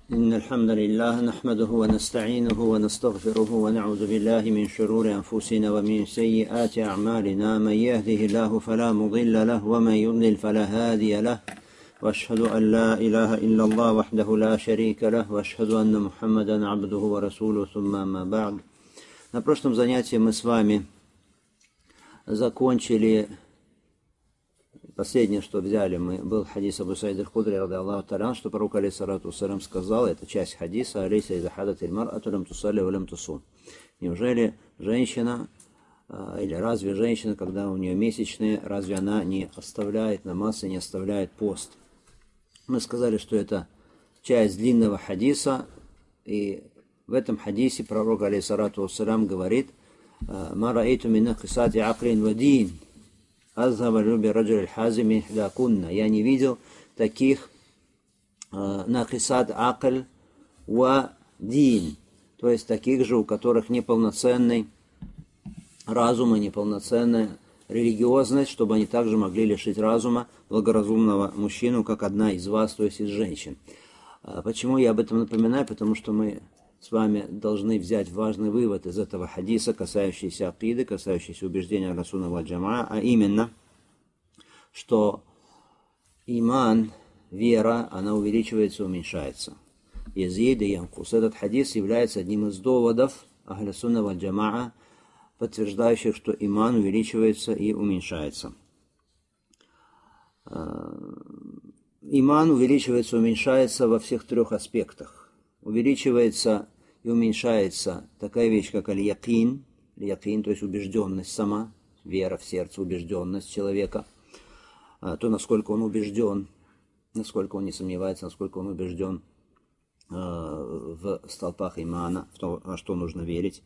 إن الحمد لله نحمده ونستعينه ونستغفره ونعوذ بالله من شرور أنفسنا ومن سيئات أعمالنا. من يهده الله فلا مضل له ومن يضلل فلا هادي له. وأشهد أن لا إله إلا الله وحده لا شريك له وأشهد أن محمدا عبده ورسوله ثم أما بعد. На прошлом занятии мы с вами закончили. Последнее, что взяли мы, был хадис Абу Саида аль-Худри, ради Аллаху та'аля, что пророк алейхиссалату вассалям сказал, это часть хадиса, алейса иза хадат иль-мар'ату лям тусалли ва лям тусум. Неужели женщина, или разве женщина, когда у нее месячные, разве она не оставляет намаз и не оставляет пост? Мы сказали, что это часть длинного хадиса, и в этом хадисе пророк алейхиссалату вассалям говорит, ма раэйту мин нақисати аклин ва дин. Я не видел таких нақисат акль ва дин, то есть таких же, у которых неполноценный разум и неполноценная религиозность, чтобы они также могли лишить разума благоразумного мужчину, как одна из вас, то есть из женщин. Почему я об этом напоминаю? Потому что мы с вами должны взять важный вывод из этого хадиса, касающийся акиды, касающийся убеждения Аль-Сунна валь Джамаа, а именно, что иман, вера, она увеличивается и уменьшается. Язид и янкус. Этот хадис является одним из доводов Ахлю-Сунна валь Джамаа, подтверждающих, что иман увеличивается и уменьшается. Иман увеличивается и уменьшается во всех трех аспектах. Увеличивается и уменьшается такая вещь, как аль-якин, то есть убежденность сама, вера в сердце, убежденность человека, то, насколько он убежден, насколько он не сомневается, насколько он убежден в столпах имана, в том, во что нужно верить.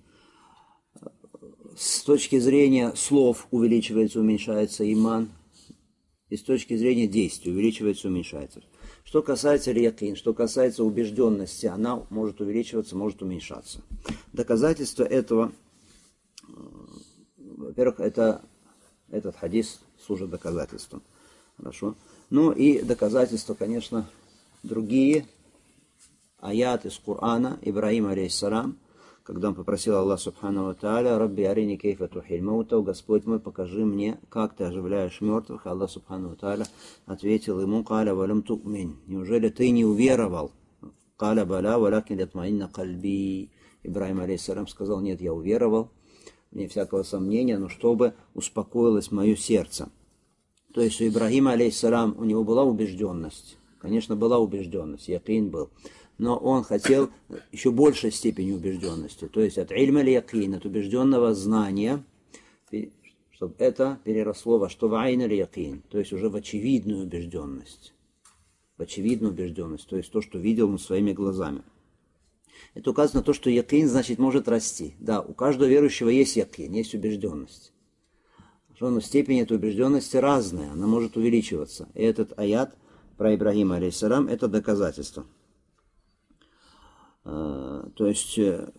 С точки зрения слов увеличивается, уменьшается иман, и с точки зрения действий увеличивается, уменьшается. Что касается якин, что касается убежденности, она может увеличиваться, может уменьшаться. Доказательство этого, во-первых, этот хадис служит доказательством. Хорошо. Ну и доказательства, конечно, другие. Аят из Корана, Ибрахим алейхиссалам, когда он попросил Аллах субхану ва тааля, «Рабби арини кейфа тухиль маута», «Господь мой, покажи мне, как ты оживляешь мертвых». Аллах субхану ва тааля ответил ему, «Каля валям ту'мин», «Неужели ты не уверовал?» «Каля баля валякин лятмаинна кальби». Ибрахим алейхиссалам сказал, «Нет, я уверовал, вне всякого сомнения, но чтобы успокоилось мое сердце». То есть у Ибрахима алейхиссалам у него была убежденность. Конечно, была убежденность, якин был. Но он хотел еще большей степени убежденности. То есть от ильма аль-якин, от убежденного знания, чтобы это переросло во что в айн аль-якин, то есть уже в очевидную убежденность. В очевидную убежденность, то есть то, что видел он своими глазами. Это указано на то, что якин, значит, может расти. Да, у каждого верующего есть якин, есть убежденность. Но степень этой убежденности разная, она может увеличиваться. И этот аят про Ибрахима алейхиссалам это доказательство. То есть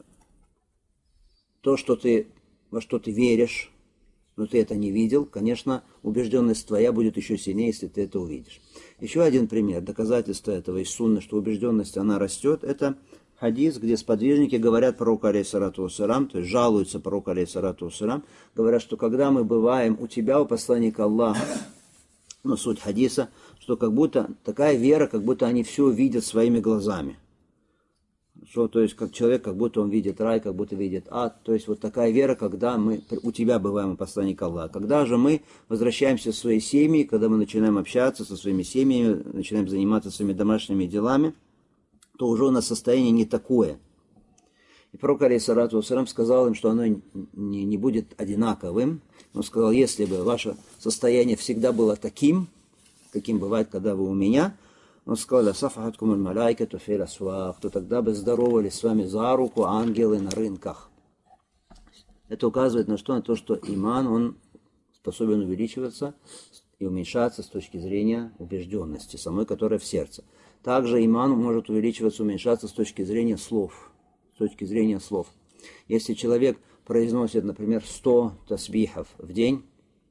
то, что во что ты веришь, но ты это не видел, конечно, убежденность твоя будет еще сильнее, если ты это увидишь. Еще один пример, доказательство этого из сунны, что убежденность, она растет, это хадис, где сподвижники говорят пророку алейхиссалату вассалям, то есть жалуются пророку алейхиссалату вассалям, говорят, что когда мы бываем у тебя, у посланника Аллаха, но суть хадиса, что как будто такая вера, как будто они все видят своими глазами. Что, то есть, как человек, как будто он видит рай, как будто видит ад. То есть, вот такая вера, когда мы у тебя бываем, у посланника Аллаха. Когда же мы возвращаемся в свои семьи, когда мы начинаем общаться со своими семьями, начинаем заниматься своими домашними делами, то уже у нас состояние не такое. И пророк алейхиссалату вассалям сказал им, что оно не будет одинаковым. Он сказал, если бы ваше состояние всегда было таким, каким бывает, когда вы у меня, он сказал, то тогда бы здоровались с вами за руку ангелы на рынках. Это указывает на что? На то, что иман, он способен увеличиваться и уменьшаться с точки зрения убежденности, самой, которая в сердце. Также иман может увеличиваться, уменьшаться с точки зрения слов. С точки зрения слов. Если человек произносит, например, 100 тасбихов в день,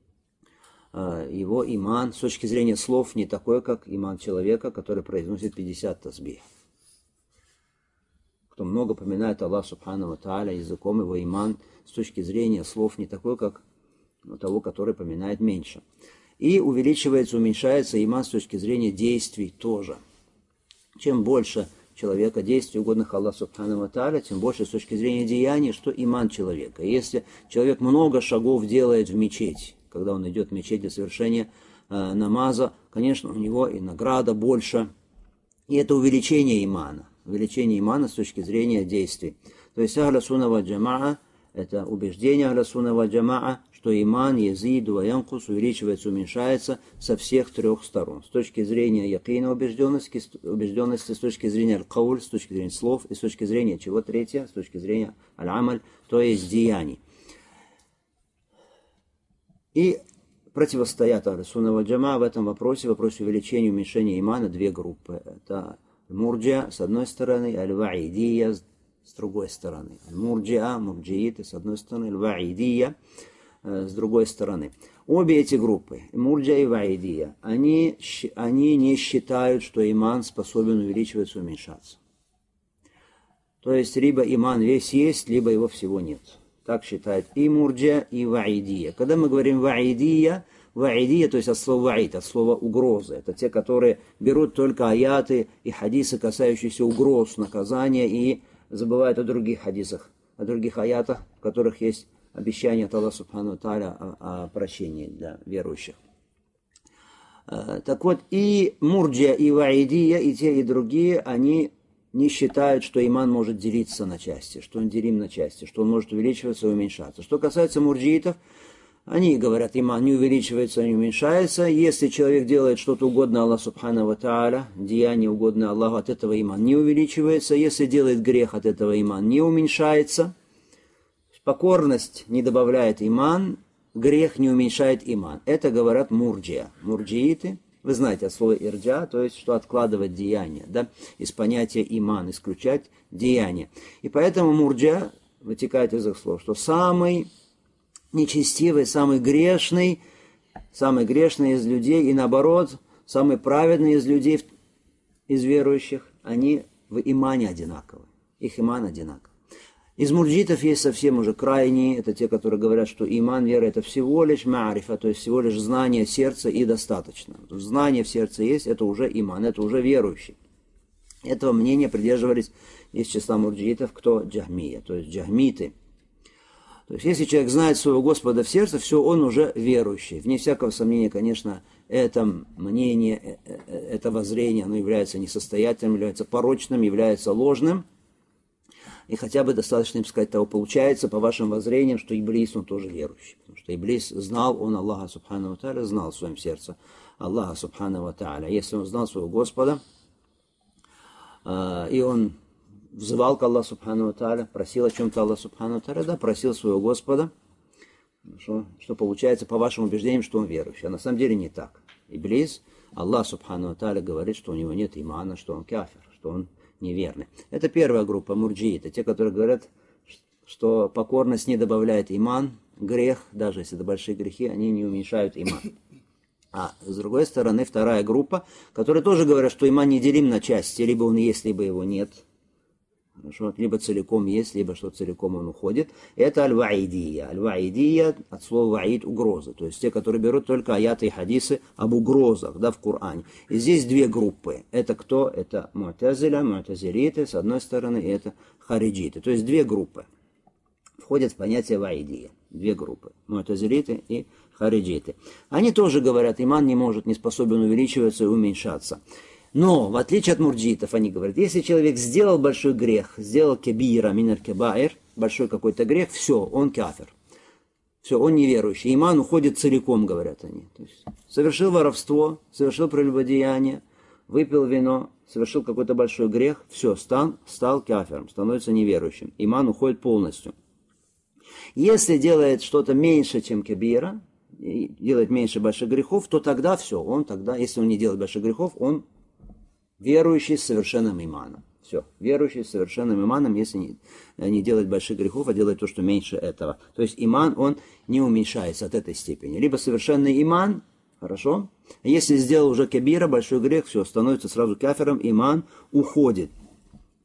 его иман с точки зрения слов не такой, как иман человека, который произносит 50 тасбих. кто много поминает Аллах Субхану ва Тааля, языком его иман с точки зрения слов не такой, как у того, который поминает меньше. И увеличивается, уменьшается иман с точки зрения действий тоже. Чем больше человека действий, угодных Аллаху Субхану ва Тааля, тем больше с точки зрения деяний, что иман человека. Если человек много шагов делает в мечеть, когда он идет в мечеть для совершения намаза, конечно, у него и награда больше. И это увеличение имана с точки зрения действий. То есть Ахля Сунна ва Джамаа, это убеждение Ахля Сунна ва Джамаа, что иман язиду ва янкус увеличивается, уменьшается со всех трех сторон. С точки зрения якина убежденности, с точки зрения аль-кауль, с точки зрения слов, и с точки зрения чего третье, с точки зрения аль-амаль, то есть деяний. И противостоят Ахлю Сунна ва Джамаа в этом вопросе увеличения и уменьшения имана, две группы. Это мурджиа с одной стороны, аль-ваидия с другой стороны. Аль-мурджиа, мурджииты с одной стороны, аль-ваидия с другой стороны. Обе эти группы, мурджиа и ваидия, они не считают, что иман способен увеличиваться и уменьшаться. То есть, либо иман весь есть, либо его всего нет. Так считают и мурджиа, и ваидия. Когда мы говорим ваидия, то есть от слова ваид, от слова угрозы. Это те, которые берут только аяты и хадисы, касающиеся угроз, наказания, и забывают о других хадисах, о других аятах, в которых есть обещание от Аллаха Субхану ва Тааля о прощении для верующих. Так вот, и мурджиа, и ваидия, и те, и другие, они не считают, что иман может делиться на части, что он делим на части, что он может увеличиваться и уменьшаться. Что касается мурджиитов, они говорят, иман не увеличивается, не уменьшается. Если человек делает что-то угодное Аллаху Субхану ва Тааля, деяние угодное Аллаху, от этого иман не увеличивается. Если делает грех, от этого иман не уменьшается. Покорность не добавляет иман, грех не уменьшает иман. Это говорят мурджиа. Мурджииты, вы знаете от слова ирджа, то есть что откладывать деяние, да, из понятия иман, исключать деяние. И поэтому мурджиа вытекает из их слов, что самый нечестивый, самый грешный из людей, и наоборот, самый праведный из людей, из верующих, они в имане одинаковы. Их иман одинаков. Из мурджитов есть совсем уже крайние, это те, которые говорят, что иман, вера, это всего лишь маарифа, то есть всего лишь знание сердца и достаточно. Знание в сердце есть, это уже иман, это уже верующий. Этого мнения придерживались из числа мурджитов, кто джахмия, то есть джахмиты. То есть если человек знает своего Господа в сердце, все, он уже верующий. Вне всякого сомнения, конечно, это мнение, это воззрение, оно является несостоятельным, является порочным, является ложным. И хотя бы достаточно им сказать того, получается, по вашим воззрениям, что Иблис, он тоже верующий. Потому что Иблис знал, он Аллаха Субхану ва Тааля, знал в своем сердце Аллаха Субхану ва Тааля. Если он знал своего Господа, и он взывал к Аллаху Субхану ва Тааля, просил о чем-то Аллаха Субхану ва Тааля, да, просил своего Господа, что получается, по вашим убеждениям, что он верующий. А на самом деле не так. Иблис, Аллах Субхану ва Тааля говорит, что у него нет имана, что он кафир, что он неверны. Это первая группа мурджииты, те, которые говорят, что покорность не добавляет иман, грех, даже если это большие грехи, они не уменьшают иман. А с другой стороны, вторая группа, которые тоже говорят, что иман не делим на части, либо он есть, либо его нет. Хорошо? Либо целиком есть, либо что целиком он уходит. Это аль-ваидия. Аль-ваидия от слова ваид — угрозы. То есть те, которые берут только аяты и хадисы об угрозах, да, в Коране. И здесь две группы. Это кто? Это му'тазилиты, с одной стороны, и это хариджиты. То есть две группы входят в понятие ваидия. Две группы. Му'тазилиты и хариджиты. Они тоже говорят, иман не способен увеличиваться и уменьшаться. Но, в отличие от мурджитов, они говорят, если человек сделал большой грех, сделал кебира, минар кебаир, большой какой-то грех, все, он кафир. Все, он неверующий. Иман уходит целиком, говорят они. То есть, совершил воровство, совершил прелюбодеяние, выпил вино, совершил какой-то большой грех, все, стал кафиром, становится неверующим. Иман уходит полностью. Если делает что-то меньше, чем кебира, делает меньше больших грехов, то тогда все, если он не делает больших грехов, он верующий с совершенным иманом. Все. Верующий с совершенным иманом, если не делать больших грехов, а делать то, что меньше этого. То есть иман, он не уменьшается от этой степени. Либо совершенный иман, хорошо. Если сделал уже кебира, большой грех, все, становится сразу кафиром, иман уходит.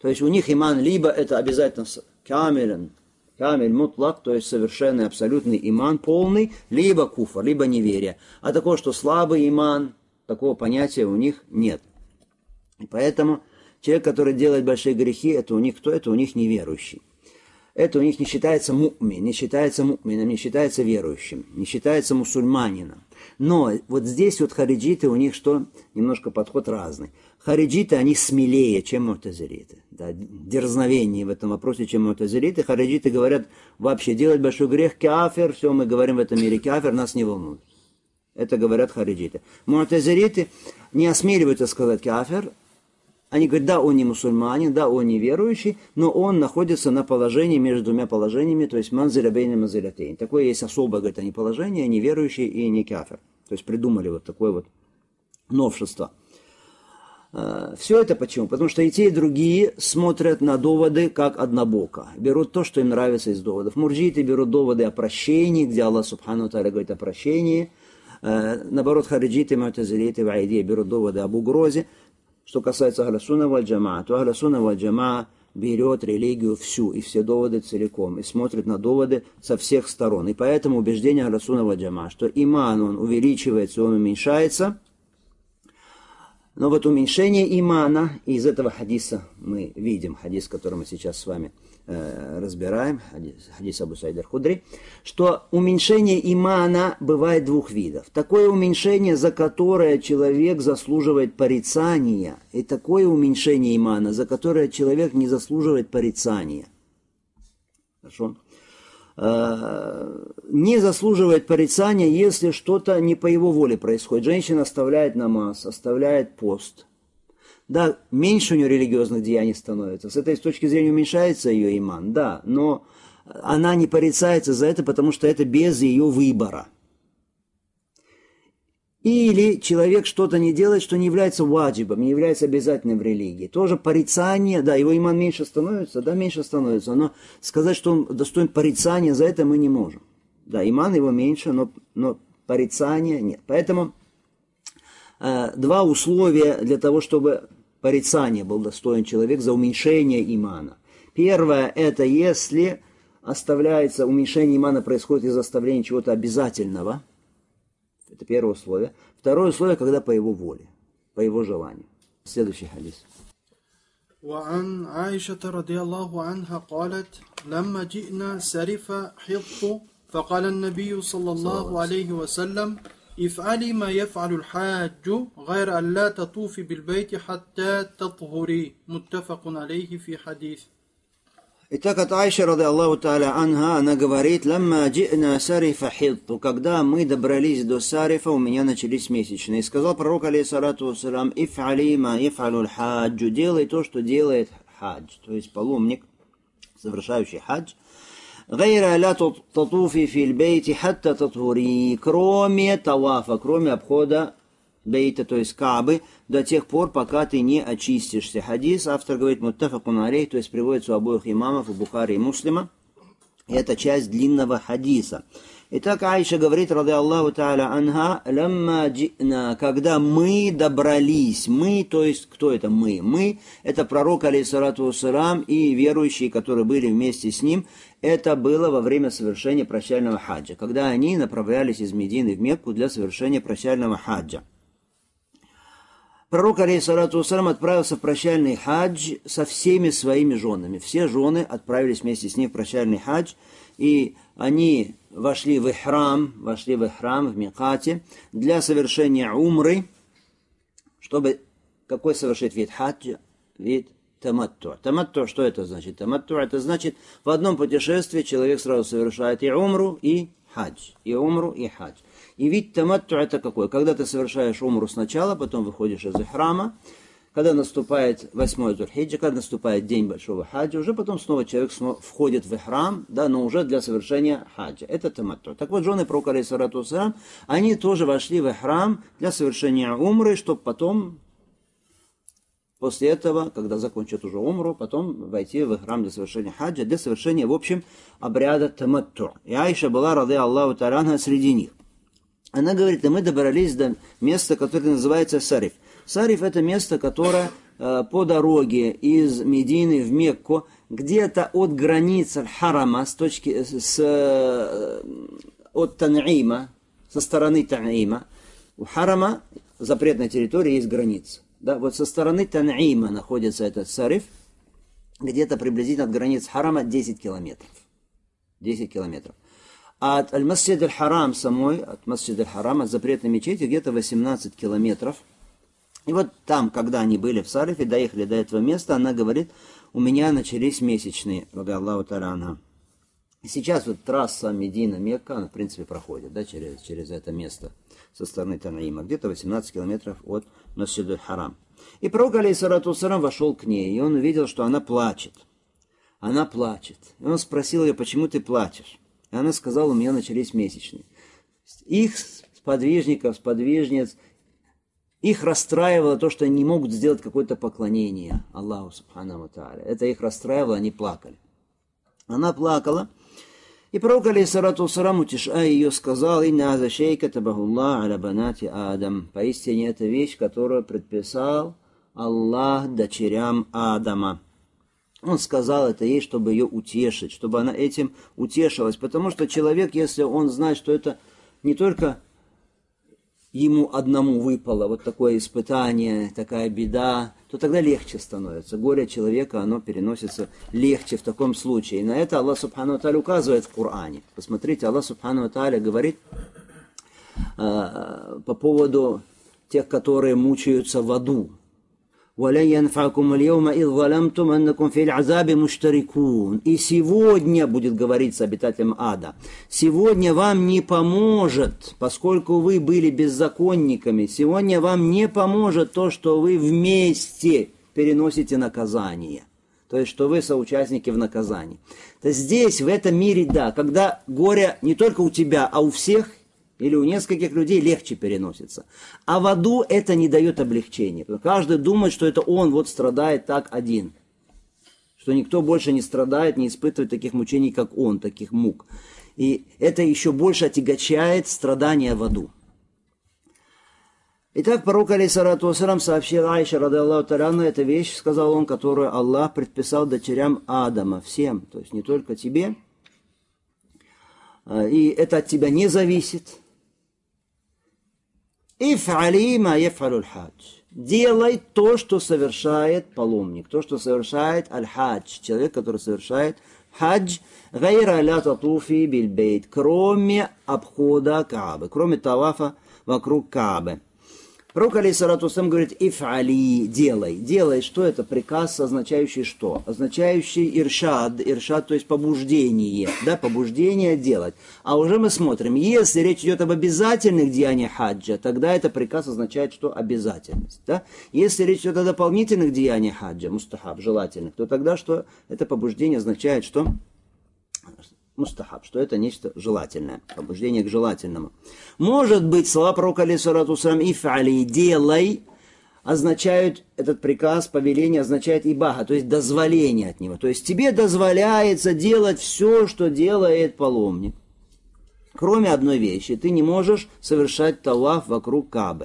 То есть у них иман либо это обязательно камиль мутлак, то есть совершенный, абсолютный иман, полный, либо куфр, либо неверие. А такого, что слабый иман, такого понятия у них нет. И поэтому человек, который делает большие грехи, это у них кто? Это у них неверующий. Это у них не считается му'мин, не считается му'мином, не считается верующим, не считается мусульманином. Но вот здесь вот хариджиты, у них что? Немножко подход разный. Хариджиты, они смелее, чем му'тазилиты. Да, дерзновение в этом вопросе, чем му'тазилиты. Хариджиты говорят, вообще делать большой грех, кафир, все, мы говорим в этом мире кафир, нас не волнует. Это говорят хариджиты. Му'тазилиты не осмеливаются сказать кафир. Они говорят, да, он не мусульманин, да, он не верующий, но он находится на положении между двумя положениями, то есть манзиля бейна манзилятейн. Такое есть особое, говорят они, положение, не верующий и не кафир. То есть придумали вот такое вот новшество. Все это почему? Потому что и те, и другие смотрят на доводы как однобоко. Берут то, что им нравится из доводов. Мурджиты берут доводы о прощении, где Аллах субхану тааля говорит о прощении. Наоборот, хариджиты, му'тазилиты, ваидия берут доводы об угрозе. Что касается Ахля Сунна валь Джамаа, то Ахля Сунна валь Джамаа берет религию всю и все доводы целиком, и смотрит на доводы со всех сторон. И поэтому убеждение Ахля Сунна валь Джамаа, что иман, он увеличивается, он уменьшается. Но вот уменьшение имана, и из этого хадиса мы видим, хадис, который мы сейчас с вами разбираем, хадис Абу Саида аль-Худри, что уменьшение имана бывает двух видов. Такое уменьшение, за которое человек заслуживает порицания, и такое уменьшение имана, за которое человек не заслуживает порицания. Хорошо? Не заслуживает порицания, если что-то не по его воле происходит. Женщина оставляет намаз, оставляет пост. Да, меньше у нее религиозных деяний становится. С этой точки зрения уменьшается ее иман, да, но она не порицается за это, потому что это без ее выбора. Или человек что-то не делает, что не является ваджибом, не является обязательным в религии. Тоже порицание, да, его иман меньше становится, да, меньше становится, но сказать, что он достоин порицания, за это мы не можем. Да, иман его меньше, но порицания нет. Поэтому два условия для того, чтобы порицание был достоин человек за уменьшение имана. Первое, это если оставляется, уменьшение имана происходит из оставления чего-то обязательного. Это первое условие. Второе условие, когда по его воле, по его желанию. Следующий хадис. وعن عائشة رضي الله عنها قالت لما جئنا سرف حط فقال النبي صلى الله عليه وسلم افعلي ما يفعل الحاج غير أن لا تطوفي بالبيت حتى تطهري متفق عليه في حديث. Итак, от Айши, ради Аллаху та'аля анха, она говорит, «Ламма джи'на сарифа хитту», когда мы добрались до Сарифа, у меня начались месячные. И сказал пророк, алейхиссалату вассалям, «Иф'али ма иф'алю хаджу», делай то, что делает хадж, то есть паломник, совершающий хадж. «Гайра ля татуфи фил бейти хатта татхури», кроме тавафа, кроме обхода бейта, то есть Каабы, до тех пор, пока ты не очистишься. Хадис, автор говорит, муттафакун алейх, то есть приводится у обоих имамов, у Бухари и Муслима. И это часть длинного хадиса. Итак, Айша говорит, ради Аллаху та'аля анха, «Ламма джи'на», когда мы добрались, мы, то есть, кто это мы? Мы, это пророк, алейхиссалату вассалам, и верующие, которые были вместе с ним. Это было во время совершения прощального хаджа, когда они направлялись из Медины в Мекку для совершения прощального хаджа. Пророк, алейхиссалату вассалам, отправился в прощальный хадж со всеми своими женами. Все жены отправились вместе с ним в прощальный хадж, и они вошли в ихрам, в микате, для совершения умры, чтобы какой совершить вид хаджа? Вид таматту. Таматту, что это значит? Таматту, это значит, в одном путешествии человек сразу совершает и умру, и хадж. И умру, и хадж. И вид таматту это какой? Когда ты совершаешь умру сначала, потом выходишь из ихрама, когда наступает 8-й Зуль-Хиджа, когда наступает день большого хаджа, уже потом снова человек входит в ихрам, да, но уже для совершения хаджа. Это таматту. Так вот, жены пророка, алейхиссалату вассалям, они тоже вошли в ихрам для совершения умры, чтобы потом, после этого, когда закончат уже умру, потом войти в ихрам для совершения хаджа, для совершения, в общем, обряда таматту. И Айша была, ради Аллаху та'аля анха, среди них. Она говорит, и мы добрались до места, которое называется Сариф. Сариф – это место, которое по дороге из Медины в Мекку, где-то от границ Аль-Харама, от Тан'има, со стороны Тан'има, у Харама, запретной территории, есть граница. Да, вот со стороны Тан'има находится этот Сариф, где-то приблизительно от границ Харама 10 километров. 10 километров. А от Аль-Масджид Аль-Харам самой, от Масджид Аль-Харам, от запретной мечети, где-то 18 километров. И вот там, когда они были в Сарифе, доехали до этого места, она говорит, у меня начались месячные, ради Аллаху та'аля анха. Сейчас вот трасса Медина-Мекка, она в принципе проходит, да, через это место со стороны Тан'има, где-то 18 километров от Масджид Аль-Харам. И пророк, алейхиссалату вассалям, вошел к ней, и он увидел, что она плачет. Она плачет. И он спросил ее, почему ты плачешь? И она сказала, у меня начались месячные. Их сподвижниц, их расстраивало то, что они не могут сделать какое-то поклонение Аллаху субхану ва тааля. Это их расстраивало, они плакали. Она плакала. И пророк, алейхиссалату вассалям, утешая ее, сказал, «Инна аза шейка табахуллах аля банати Адам». Поистине это вещь, которую предписал Аллах дочерям Адама. Он сказал это ей, чтобы ее утешить, чтобы она этим утешилась. Потому что человек, если он знает, что это не только ему одному выпало вот такое испытание, такая беда, то тогда легче становится. Горе человека, оно переносится легче в таком случае. И на это Аллах субхану ва тааля указывает в Коране. Посмотрите, Аллах субхану ва тааля говорит по поводу тех, которые мучаются в аду. وَلَنْ يَنْفَعَكُمُ الْيَوْمَ إِذْ ظَلَمْتُمْ أَنَّكُمْ فِي الْعَذَابِ مُشْتَرِكُونَ. И сегодня, будет говориться обитателям ада, сегодня вам не поможет, поскольку вы были беззаконниками, сегодня вам не поможет то, что вы вместе переносите наказание. То есть, что вы соучастники в наказании. То здесь, в этом мире, да, когда горе не только у тебя, а у всех, или у нескольких людей легче переносится. А в аду это не дает облегчения. Каждый думает, что это он вот страдает так один. Что никто больше не страдает, не испытывает таких мучений, как он, таких мук. И это еще больше отягощает страдания в аду. Итак, пророк, алейхиссалату вассалям, сообщил Аише, ради Аллаху та'аля анха, эта вещь, сказал он, которую Аллах предписал дочерям Адама, всем, то есть не только тебе. И это от тебя не зависит. Иф'али ма яф'алу аль-хадж. Делай то, что совершает паломник, то, что совершает аль-хадж, человек, который совершает хадж, гайра ля татуфи биль бейт, кроме обхода Каабы, кроме тавафа вокруг Каабы. Пророк, алейхиссалату вассалям, говорит, иф'али, делай. Делай, что это? Приказ, означающий что? Означающий иршад, то есть побуждение, да, побуждение делать. А уже мы смотрим, если речь идет об обязательных деяниях хаджа, тогда это приказ означает, что обязательность, да. Если речь идет о дополнительных деяниях хаджа, мустахаб, желательных, то тогда что? Это побуждение означает, что мустахаб, что это нечто желательное, побуждение к желательному. Может быть, слова пророка, алейхиссалату вассалям, иф'али, делай, означают, этот приказ, повеление означает ибаха, то есть дозволение от него. То есть тебе дозволяется делать все, что делает паломник. Кроме одной вещи, ты не можешь совершать таваф вокруг Каабы.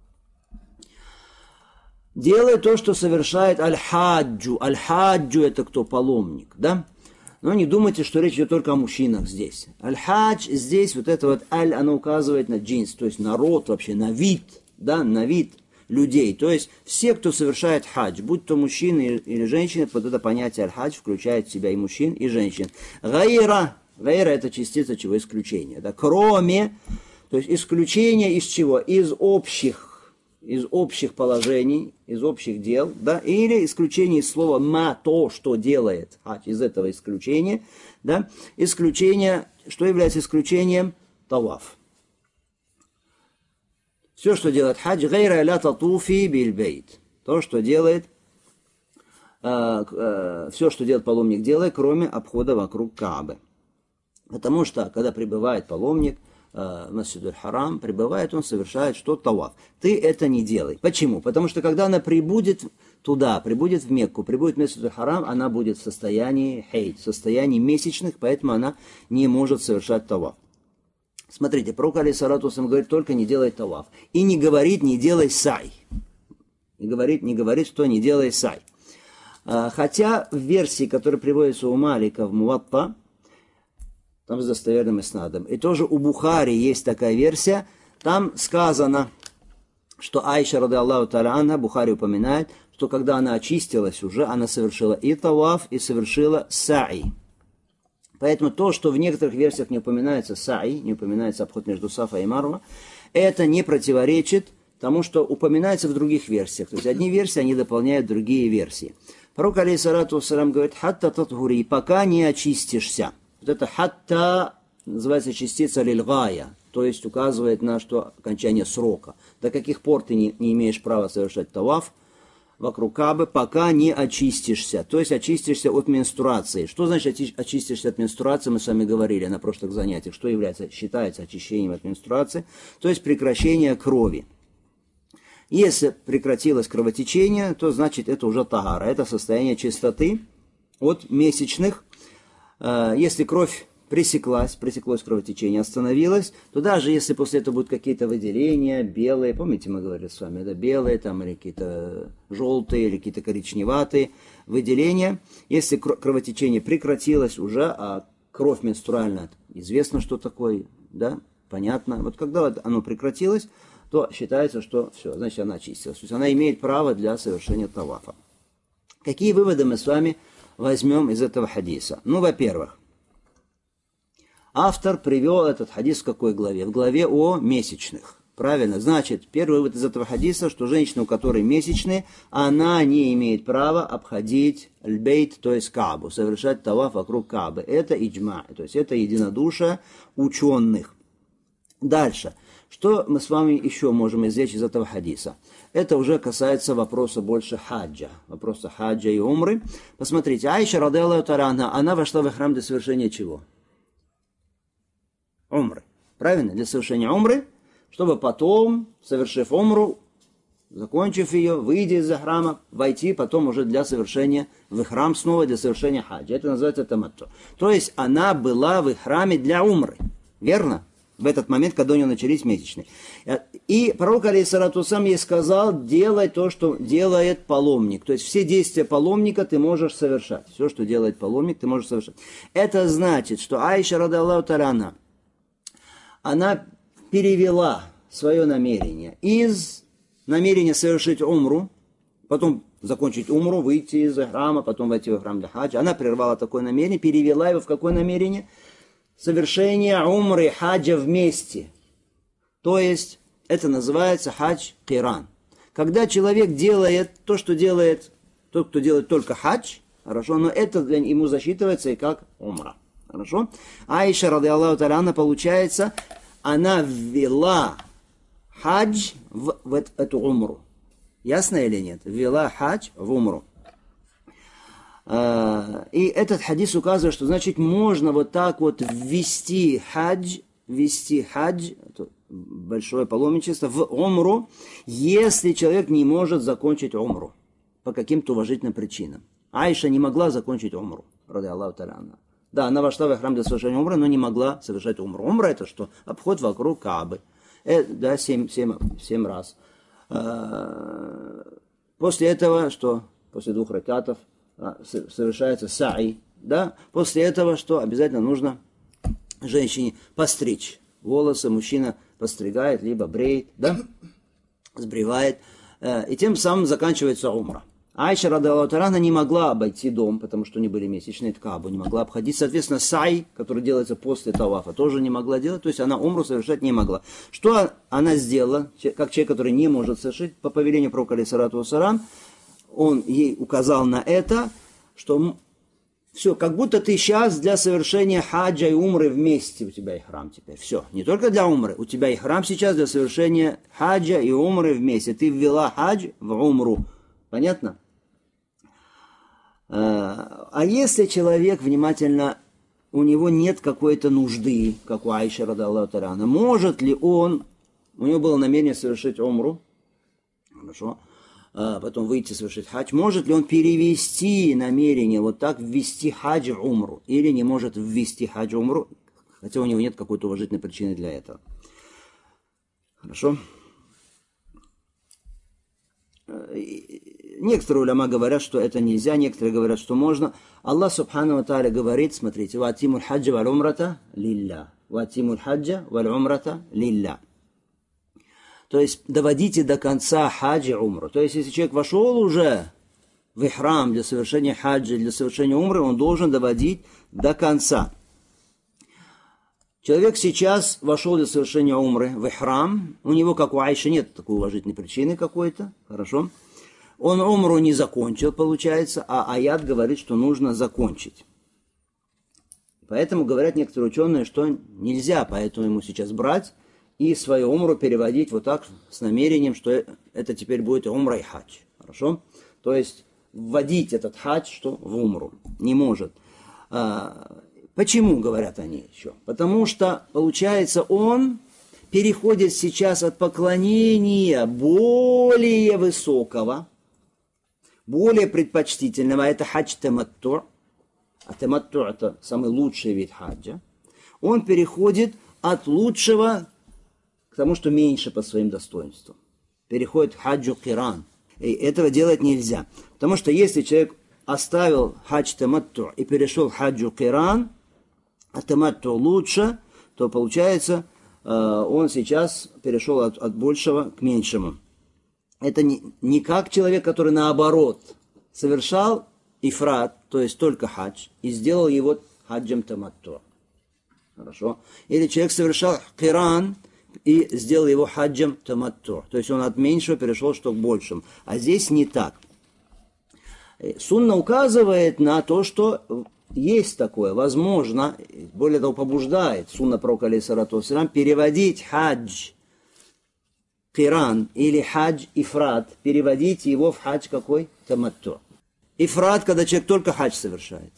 Делай то, что совершает аль-хаджу. Аль-хаджу это кто? Паломник, да? Но не думайте, что речь идет только о мужчинах здесь. Аль-хадж здесь, вот это вот аль, оно указывает на джинс, то есть народ вообще, на вид, да, на вид людей. То есть все, кто совершает хадж, будь то мужчины или женщины, под это понятие аль-хадж включает в себя и мужчин, и женщин. Гайра это частица чего? Исключения. Да? Кроме, то есть исключение из чего? Из общих положений, из общих дел, да, или исключение из слова «ма», то, что делает хадж, из этого исключения, да, исключение, что является исключением? Таваф. Все, что делает хадж, гайра ля татуфи биль бейт, то, что делает, все, что делает паломник, делает, кроме обхода вокруг Каабы. Потому что, когда прибывает паломник, Масджид аль-Харам, прибывает, он совершает что? Таваф. Ты это не делай. Почему? Потому что когда она прибудет туда, прибудет в Мекку, прибудет в Масджид аль-Харам, она будет в состоянии хейд, в состоянии месячных, поэтому она не может совершать таваф. Смотрите, пророк, алейхиссалату вассалям, говорит, только не делай таваф. И не говорит, не делай сай. И говорит, не говорит, что не делай сай. Хотя в версии, которая приводится у Малика в Муатта, там с достоверным иснадом, и тоже у Бухари есть такая версия, там сказано, что Айша, ради Аллаху та'аля анха, Бухари упоминает, что когда она очистилась уже, она совершила и таваф, и совершила саи. Поэтому то, что в некоторых версиях не упоминается саи, не упоминается обход между Сафа и Марва, это не противоречит тому, что упоминается в других версиях. То есть одни версии, они дополняют другие версии. Пророк, алейхиссалату вассалям, говорит, «Хатта татхури», пока не очистишься. Вот это «хатта» называется частица лильгая, то есть указывает на что окончание срока. До каких пор ты не имеешь права совершать таваф вокруг Каабы, пока не очистишься. То есть очистишься от менструации. Что значит очистишься от менструации, мы с вами говорили на прошлых занятиях. Что считается очищением от менструации? То есть прекращение крови. Если прекратилось кровотечение, то значит это уже тагара. Это состояние чистоты от месячных. Если кровь пресеклось кровотечение, остановилось, то даже если после этого будут какие-то выделения, белые, помните, мы говорили с вами, это белые, там, или какие-то желтые, или какие-то коричневатые выделения, если кровотечение прекратилось уже, а кровь менструальная, известно, что такое, да, понятно, вот когда оно прекратилось, то считается, что все, значит, она очистилась, то есть она имеет право для совершения тавафа. Какие выводы мы с вами возьмем из этого хадиса? Ну, во-первых, автор привел этот хадис в какой главе? В главе о месячных. Правильно? Значит, первый вывод из этого хадиса, что женщина, у которой месячные, она не имеет права обходить аль-бейт, то есть Каабу, совершать таваф вокруг Каабы. Это иджма, то есть это единодушие ученых. Дальше. Что мы с вами еще можем извлечь из этого хадиса? Это уже касается вопроса больше хаджа. Вопроса хаджа и умры. Посмотрите, Айша, ради Аллаху та'аля анха, она вошла в храм для совершения чего? Умры. Правильно? Для совершения умры, чтобы потом, совершив умру, закончив ее, выйдя из храма, войти потом уже для совершения в храм снова, для совершения хаджа. Это называется таматту. То есть она была в храме для умры. Верно? В этот момент, когда у нее начались месячные. И пророк, алейхиссалату вассалям, ей сказал, делай то, что делает паломник. То есть все действия паломника ты можешь совершать. Все, что делает паломник, ты можешь совершать. Это значит, что Айша, ради Аллаху та'аля анха, она перевела свое намерение из намерения совершить умру, потом закончить умру, выйти из храма, потом войти в храм для хаджа. Она прервала такое намерение, перевела его в какое намерение? Совершение умры и хаджа вместе. То есть, это называется хадж киран. Когда человек делает то, что делает тот, кто делает только хадж, хорошо, но это ему засчитывается и как умра. Хорошо? Айша, ради Аллаху та'аля анха, получается, она ввела хадж в эту умру. Ясно или нет? Ввела хадж в умру. И этот хадис указывает, что значит можно вот так вот ввести хадж, большое паломничество, в умру, если человек не может закончить умру по каким-то уважительным причинам. Айша не могла закончить умру, ради Аллаху та'аля анха. Да, она вошла в храм для совершения умры, но не могла совершать умру. Умра это что? Обход вокруг Каабы. Да, 7 раз. После этого что? После 2 ракатов совершается саи. Да? После этого что? Обязательно нужно женщине постричь волосы. Мужчина постригает, либо бреет, да? Сбривает. И тем самым заканчивается умра. Айша, ради Аллаху та'аля анха, не могла обойти дом, потому что они были месячные, Каабу не могла обходить. Соответственно, сай, который делается после тавафа, тоже не могла делать. То есть она умру совершать не могла. Что она сделала, как человек, который не может совершить, по повелению пророка, алейхиссалату вассалям, он ей указал на это, что все, как будто ты сейчас для совершения хаджа и умры вместе, у тебя и храм теперь. Все, не только для умры, у тебя и храм сейчас для совершения хаджа и умры вместе. Ты ввела хадж в умру. Понятно? А если человек внимательно, у него нет какой-то нужды, как у Айши, ради Аллаху та'аля анха, может ли он, у него было намерение совершить умру, хорошо, потом выйти совершить хадж, может ли он перевести намерение, вот так ввести хадж в умру, или не может ввести хадж в умру, хотя у него нет какой-то уважительной причины для этого. Хорошо? некоторые уляма говорят, что это нельзя, некоторые говорят, что можно. Аллах Субхану ва Тааля говорит, смотрите, «Ватимуль хаджа валь умрата лилля». «Ватимуль хаджа валь умрата лилля». То есть доводите до конца хаджи умру. То есть если человек вошел уже в ихрам для совершения хаджи, для совершения умры, он должен доводить до конца. Человек сейчас вошел для совершения умры в ихрам, у него, как у Айши, нет такой уважительной причины какой-то, хорошо. Он умру не закончил, получается, а аят говорит, что нужно закончить. Поэтому говорят некоторые ученые, что нельзя поэтому ему сейчас брать и свою умру переводить вот так с намерением, что это теперь будет умра и хадж. Хорошо? То есть вводить этот хадж что в умру не может. Почему, говорят они еще? Потому что, получается, он переходит сейчас от поклонения более высокого, более предпочтительного, это хадж таматту, а таматту это самый лучший вид хаджа, он переходит от лучшего к тому, что меньше по своим достоинствам. Переходит к хаджу киран. И этого делать нельзя. Потому что если человек оставил хадж таматту и перешел к хаджу киран, а таматту лучше, то получается, он сейчас перешел от большего к меньшему. Это не как человек, который наоборот совершал ифрат, то есть только хадж, и сделал его хаджем таматту. Хорошо? Или человек совершал киран и сделал его хаджем таматту. То есть он от меньшего перешел что к большему. А здесь не так. Сунна указывает на то, что есть такое, возможно, более того, побуждает сунна пророка алейхиссалату вассалям переводить хадж киран или хадж ифрат, переводить его в хадж какой? Таматту. Ифрат, когда человек только хадж совершает.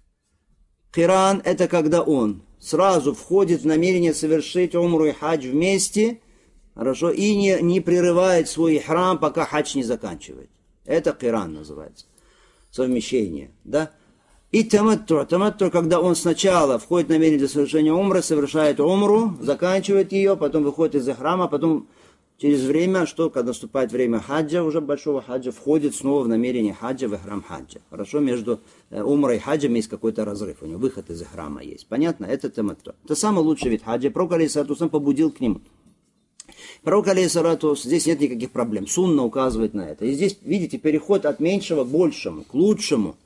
Киран, это когда он сразу входит в намерение совершить умру и хадж вместе, хорошо, и не прерывает свой ихрам, пока хадж не заканчивает. Это киран называется. Совмещение, да? И таматту, когда он сначала входит в намерение для совершения умры, совершает умру, заканчивает ее, потом выходит из ихрама, потом через время, что когда наступает время хаджа, уже большого хаджа, входит снова в намерение хаджа, в ихрам хаджа. Хорошо, между умрой и хаджем есть какой-то разрыв, у него выход из ихрама есть. Понятно? Это таматту. Это самый лучший вид хаджа. Пророк алейхиссалату вассалям побудил к нему. Пророк алейхиссалату вассалам, здесь нет никаких проблем. Сунна указывает на это. И здесь, видите, переход от меньшего к большему, к лучшему.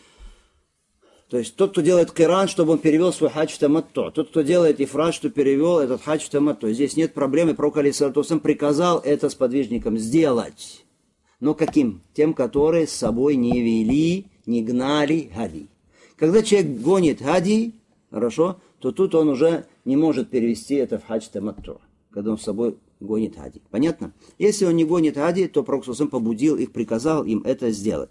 То есть тот, кто делает киран, чтобы он перевел свой хадж в таматту. Тот, кто делает ифрат, что перевел этот хадж в таматту. Здесь нет проблемы. Пророк алейхиссалату вассалам приказал это сподвижникам сделать. Но каким? Тем, которые с собой не вели, не гнали хади. Когда человек гонит хади, хорошо, то тут он уже не может перевести это в хадж таматту, когда он с собой гонит хади. Понятно? Если он не гонит хади, то пророк алейхиссалату вассалам побудил их, приказал им это сделать.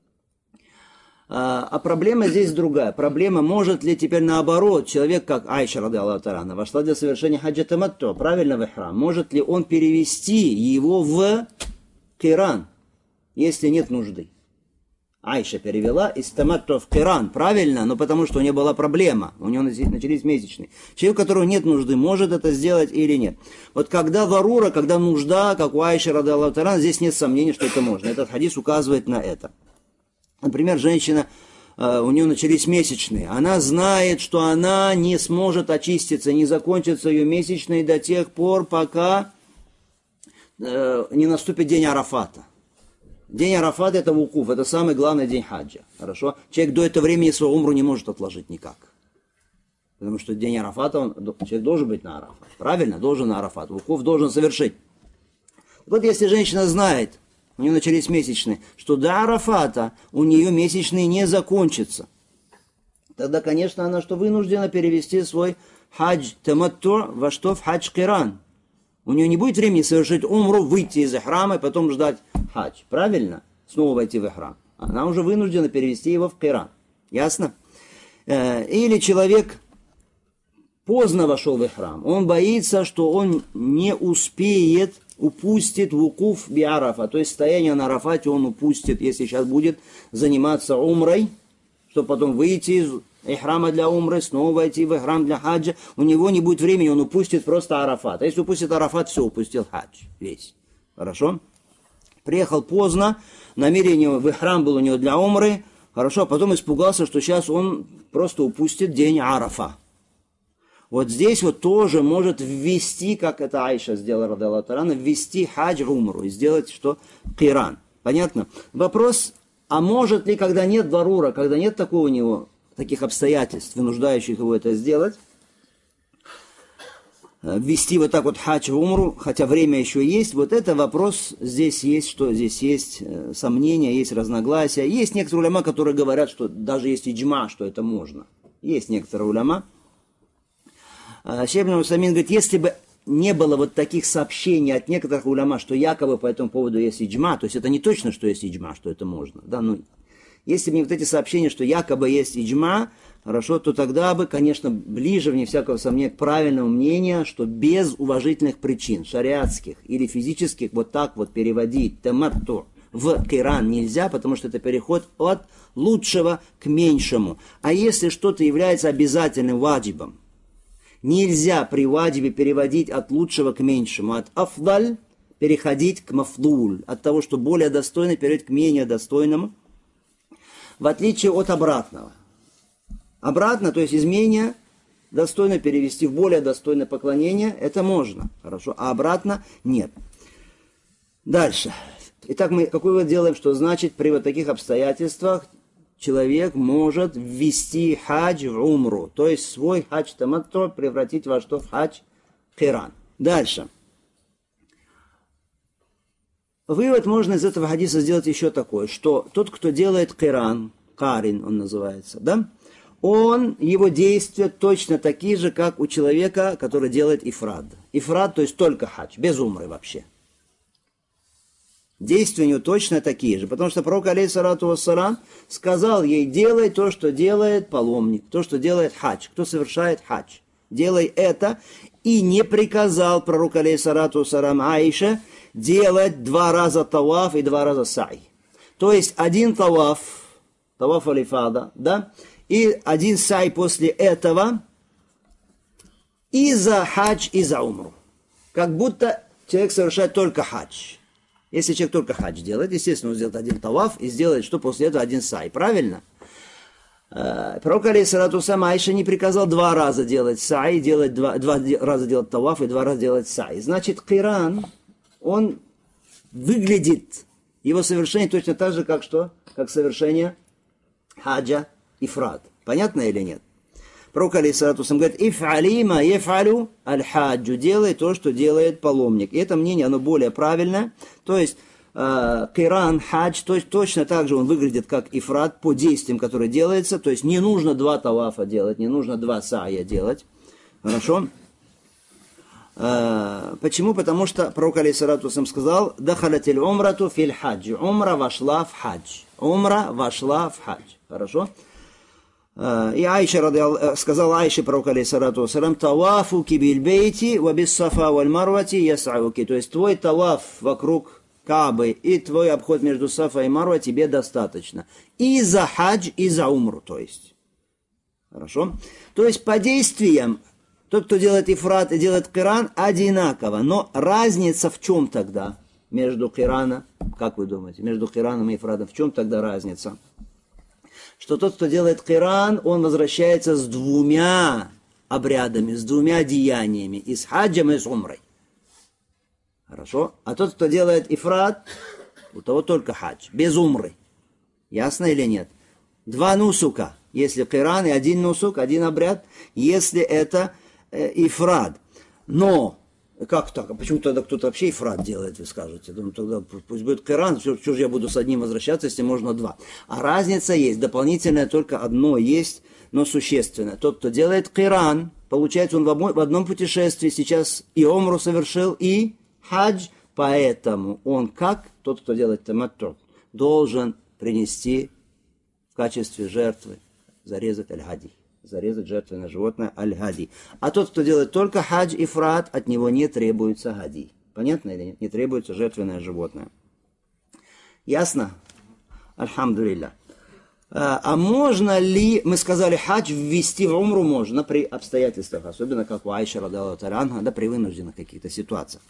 А проблема здесь другая. Проблема, может ли теперь наоборот, человек, как Айша, ради Аллаху та'аля, вошла для совершения хаджа таматту, правильно, в ихрам, может ли он перевести его в киран, если нет нужды? Айша перевела из таматту в киран, правильно, но потому что у нее была проблема, у нее начались месячные. Человек, у которого нет нужды, может это сделать или нет? Вот когда варура, когда нужда, как у Айши, ради Аллаху та'аля, здесь нет сомнений, что это можно. Этот хадис указывает на это. Например, женщина, у нее начались месячные. Она знает, что она не сможет очиститься, не закончится ее месячные до тех пор, пока не наступит день Арафата. День Арафата – это вукуф, это самый главный день хаджа. Хорошо? Человек до этого времени свою умру не может отложить никак. Потому что день Арафата, человек должен быть на Арафат. Правильно? Должен на Арафат. Вукуф должен совершить. Вот если женщина знает, у нее начались месячные, что до Арафата у нее месячные не закончатся, тогда, конечно, она что вынуждена перевести свой хадж таматту во что? В хадж киран. У нее не будет времени совершить умру, выйти из ихрама и потом ждать хадж. Правильно? Снова войти в ихрам. Она уже вынуждена перевести его в киран. Ясно? Или человек поздно вошел в ихрам. Он боится, что он не успеет, упустит вукуф би Арафа, то есть стояние на Арафате он упустит, если сейчас будет заниматься умрой, чтобы потом выйти из ихрама для умры, снова войти в ихрам для хаджа, у него не будет времени, он упустит просто Арафат. А если упустит Арафат, все, упустил хадж весь. Хорошо? Приехал поздно, намерение в храм было у него для умры, хорошо, а потом испугался, что сейчас он просто упустит день Арафа. Вот здесь вот тоже может ввести, как это Айша сделала, радиаллаху та'аля, ввести хадж в умру и сделать что? Киран. Понятно? Вопрос, а может ли, когда нет дарура, когда нет такого у него, таких обстоятельств, вынуждающих его это сделать, ввести вот так вот хадж в умру, хотя время еще есть, вот это вопрос, здесь есть что? Здесь есть сомнения, есть разногласия. Есть некоторые уляма, которые говорят, что даже есть иджма, что это можно. Есть некоторые уляма. Шейх ибн Усаймин говорит, если бы не было вот таких сообщений от некоторых уляма, что якобы по этому поводу есть иджма, то есть это не точно, что есть иджма, что это можно. Да, ну, если бы не вот эти сообщения, что якобы есть иджма, хорошо, то тогда бы, конечно, ближе, вне всякого сомнения, к правильному мнению, что без уважительных причин, шариатских или физических, вот так вот переводить таматту в киран нельзя, потому что это переход от лучшего к меньшему. А если что-то является обязательным ваджибом, нельзя при ваджибе переводить от лучшего к меньшему, от афдаль переходить к мафдуль, от того, что более достойно перейти к менее достойному, в отличие от обратного. Обратно, то есть из менее достойно перевести в более достойное поклонение, это можно, хорошо, а обратно нет. Дальше. Итак, мы какой вывод делаем, что значит при вот таких обстоятельствах человек может ввести хадж в умру, то есть свой хадж таматту превратить во что? В хадж киран. Дальше. Вывод можно из этого хадиса сделать еще такой, что тот, кто делает киран, карин он называется, да, его действия точно такие же, как у человека, который делает ифрад. Ифрад, то есть только хадж, без умры вообще. Действия у него точно такие же, потому что пророк, алейхиссалату вассалам, сказал ей, делай то, что делает паломник, то, что делает хадж, кто совершает хадж. Делай это, и не приказал пророк, алейхиссалату вассалам, Аише делать 2 раза таваф и 2 раза сай. То есть 1 таваф алифада, да, и 1 сай после этого, и за хадж, и за умру. Как будто человек совершает только хадж. Если человек только хадж делает, естественно, он сделает 1 таваф и сделает, что после этого 1 сай. Правильно? Пророк, алейхиссалату вассалам, Айша не приказал 2 раза делать сай, делать 2 раза делать таваф и 2 раза делать сай. Значит, киран, он выглядит, его совершение точно так же, как что? Как совершение хаджа ифрад. Понятно или нет? Пророк, алейхиссалату вассалам, говорит, иф'али ма еф'алю аль-хаджу, делай то, что делает паломник. И это мнение, оно более правильное. То есть, киран, хадж, точно так же он выглядит как ифрад по действиям, которые делаются. То есть, не нужно 2 тавафа делать, не нужно 2 сая делать. Хорошо? Почему? Потому что пророк, алейхиссалату вассалам, сказал, дахалатиль умрату фил хадж. Умра вошла в хадж. Умра вошла в хадж. Хорошо? И Айша сказала Айше пророк, алейхиссалату вассалам, тавафуки бильбейти ва бис сафа валь марвати ясауки. То есть твой таваф вокруг Каабы и твой обход между Сафа и Марва тебе достаточно. И за хадж, и за умру, то есть. Хорошо? То есть по действиям тот, кто делает ифрат и делает киран, одинаково. Но разница в чем тогда между кираном, как вы думаете, между кираном и ифрадом, в чем тогда разница? Что тот, кто делает киран, он возвращается с 2 обрядами, с 2 деяниями, и с хаджем, и с умрой. Хорошо? А тот, кто делает ифрат, у того только хадж, без умры. Ясно или нет? 2 нусука, если киран, и 1 нусук, 1 обряд, если это ифрат. Но, как так? А почему тогда кто-то вообще ифрат делает, вы скажете? Думаю, тогда пусть будет киран, что же я буду с 1 возвращаться, если можно 2. А разница есть, дополнительная только одно есть, но существенное. Тот, кто делает киран, получается, он в одном путешествии сейчас и умру совершил, и хадж, поэтому он, как тот, кто делает таматту, должен принести в качестве жертвы, зарезать аль-хади. Зарезать жертвенное животное аль-хади. А тот, кто делает только хадж и фрат, от него не требуется хади. Понятно или нет? Не требуется жертвенное животное. Ясно? Альхамдулилля. А можно ли, мы сказали, хадж ввести в умру можно при обстоятельствах, особенно как у Айши, радиаллаху та'аля анха, да, при вынужденных каких-то ситуациях.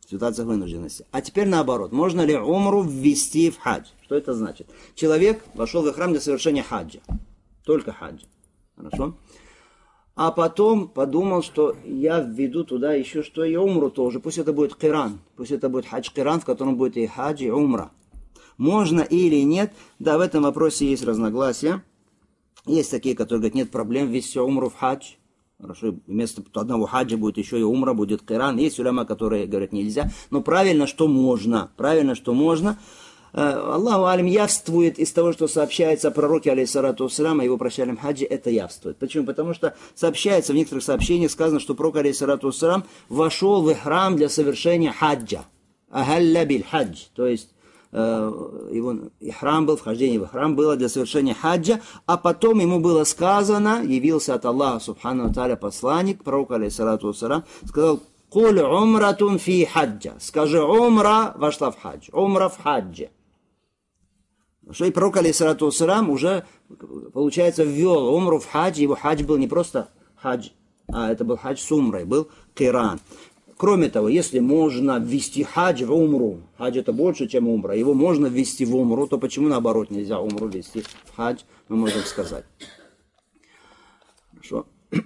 в ситуациях вынужденности. А теперь наоборот. Можно ли умру ввести в хадж? Что это значит? Человек вошел в храм для совершения хаджа. Только хаджа. Хорошо? А потом подумал, что я введу туда еще что и умру тоже. Пусть это будет киран. Пусть это будет хадж-киран, в котором будет и хадж, и умра. Можно или нет? Да, в этом вопросе есть разногласия. Есть такие, которые говорят, нет проблем ввести умру в хадж. Хорошо, вместо одного хаджа будет еще и умра, будет киран. Есть уляма, которые говорят, нельзя. Но правильно, что можно. Правильно, что можно. Аллаху алим явствует из того, что сообщается о пророке, алейхиссалату вассалям, о его прощальном хаджи, это явствует. Почему? Потому что сообщается, в некоторых сообщениях сказано, что пророк, алейхиссалату вассалям, вошел в храм для совершения хаджа. Ахалля биль хадж. То есть, его храм был, вхождение в храм было для совершения хаджа, а потом ему было сказано, явился от Аллаха, субхану тааля, посланник, пророк, алейхиссалату вассалям, сказал, «Куль умратун фи хаджа». Скажи, умра вошла в хадж. Умра в хаджи. Что и пророк, алейхиссалату вассалям, уже, получается, ввел умру в хадж. Его хадж был не просто хадж, а это был хадж с умрой, был киран. Кроме того, если можно ввести хадж в умру, хадж это больше, чем умра, его можно ввести в умру, то почему наоборот нельзя умру ввести в хадж, мы можем сказать. Хорошо.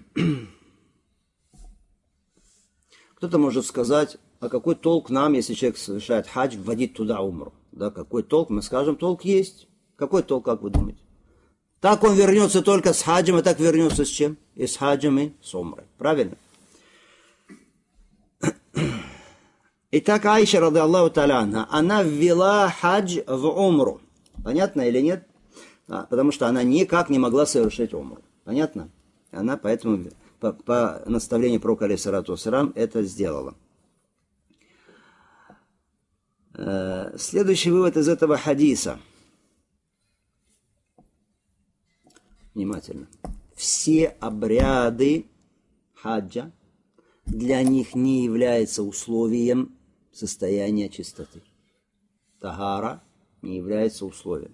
Кто-то может сказать, а какой толк нам, если человек совершает хадж, вводить туда умру? Да, какой толк? Мы скажем, толк есть. Какой толк, как вы думаете? Так он вернется только с хаджем, а так вернется с чем? И с хаджем, и с умрой. Правильно? Итак, Аиша, рады Аллаху та'аля, она ввела хадж в умру. Понятно или нет? Потому что она никак не могла совершить умру. Понятно? Она поэтому по наставлению пророка, алейхиссалату вассалям, это сделала. Следующий вывод из этого хадиса. Внимательно. Все обряды хаджа для них не является условием состояния чистоты. Тагара не является условием.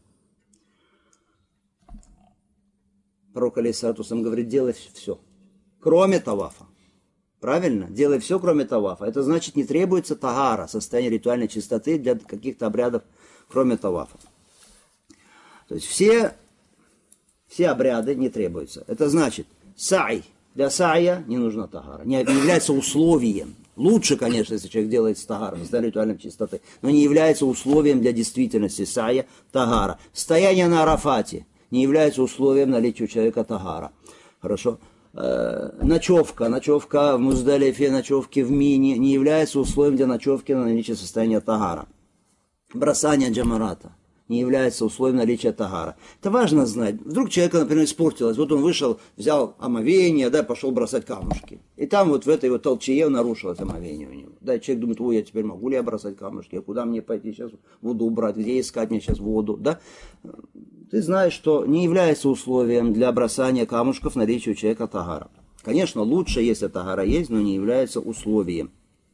Пророк, алейхиссалату вассалям, говорит, делай все, кроме тавафа. Правильно? Делай все, кроме тавафа. Это значит, не требуется тагара, состояние ритуальной чистоты для каких-то обрядов, кроме тавафа. То есть все обряды не требуются. Это значит, сай. Для сая не нужна тагара. Не является условием. Лучше, конечно, если человек делает с тагаром, состояние ритуальной чистоты, но не является условием для действительности сая тагара. Стояние на Арафате не является условием наличия у человека тагара. Хорошо? Ночевка в Муздалифе, ночевки в Мине не является условием для ночевки на наличие состояния тагара. Бросание джамарата не является условием наличия тагара. Это важно знать. Вдруг человека, например, испортилось. Вот он вышел, взял омовение, да, пошел бросать камушки. И там вот в этой вот толчее нарушилось омовение у него. Да, человек думает, ой, я теперь могу ли я бросать камушки? А куда мне пойти сейчас воду убрать? Где искать мне сейчас воду? Да? Ты знаешь, что не является условием для бросания камушков наличия у человека тагара. Конечно, лучше, если тагара есть, но не является условием.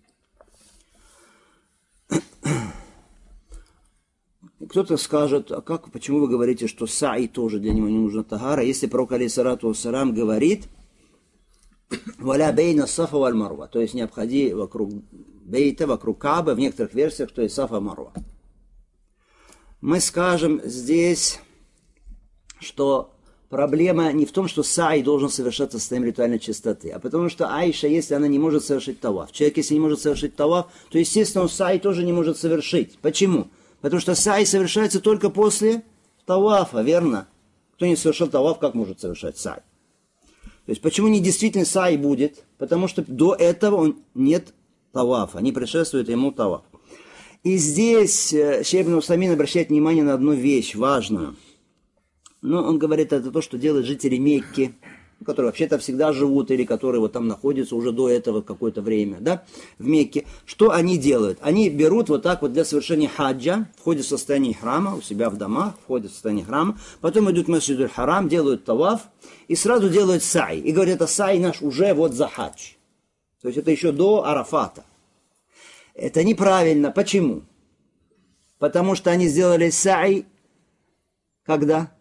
Кто-то скажет, а как, почему вы говорите, что саи тоже для него не нужна тагара, если пророк, алейхиссалату вассалям, говорит, валя бейна сафа валь марва, то есть не обходи вокруг бейта, вокруг Каабы, в некоторых версиях, то есть сафа марва. Мы скажем здесь, что проблема не в том, что саи должен совершаться в состоянии ритуальной чистоты, а потому что Аиша, если она не может совершить таваф, человек, если не может совершить таваф, то, естественно, он саи тоже не может совершить. Почему? Потому что саи совершается только после тавафа, верно? Кто не совершил таваф, как может совершать саи? То есть, почему не действительно саи будет? Потому что до этого нет тавафа, не предшествует ему таваф. И здесь Шейх ибн Усаймин обращает внимание на одну вещь важную. Но он говорит, это то, что делают жители Мекки, которые вообще-то всегда живут, или которые вот там находятся уже до этого какое-то время, да, в Мекке. Что они делают? Они берут вот так вот для совершения хаджа, входят в состояние храма, у себя в домах, входят в состояние храма, потом идут в Масджид аль-Харам, делают таваф, и сразу делают сай. И говорят, это сай наш уже вот за хадж. То есть это еще до Арафата. Это неправильно. Почему? Потому что они сделали сай когда?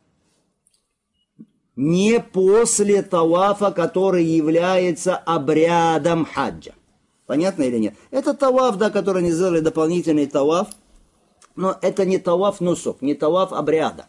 Не после тавафа, который является обрядом хаджа. Понятно или нет? Это таваф, да, который они сделали дополнительный таваф, но это не таваф нусук, не таваф обряда.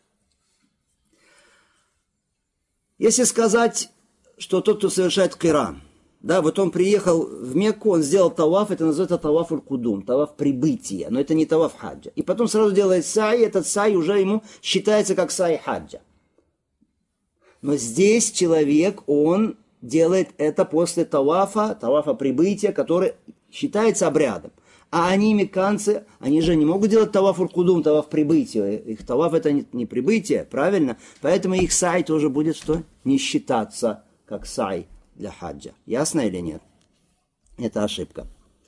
Если сказать, что тот, кто совершает киран, да, вот он приехал в Мекку, он сделал таваф, это называется таваф аль-кудум, таваф прибытия, но это не таваф хаджа. И потом сразу делает сай, этот сай уже ему считается как сай хаджа. Но здесь человек, он делает это после тавафа прибытия, который считается обрядом. А они, мекканцы, они же не могут делать таваф аль-кудум, таваф прибытия. Их таваф это не прибытие, правильно? Поэтому их сай тоже будет что? Не считаться как сай для хаджа. Ясно или нет? Это ошибка.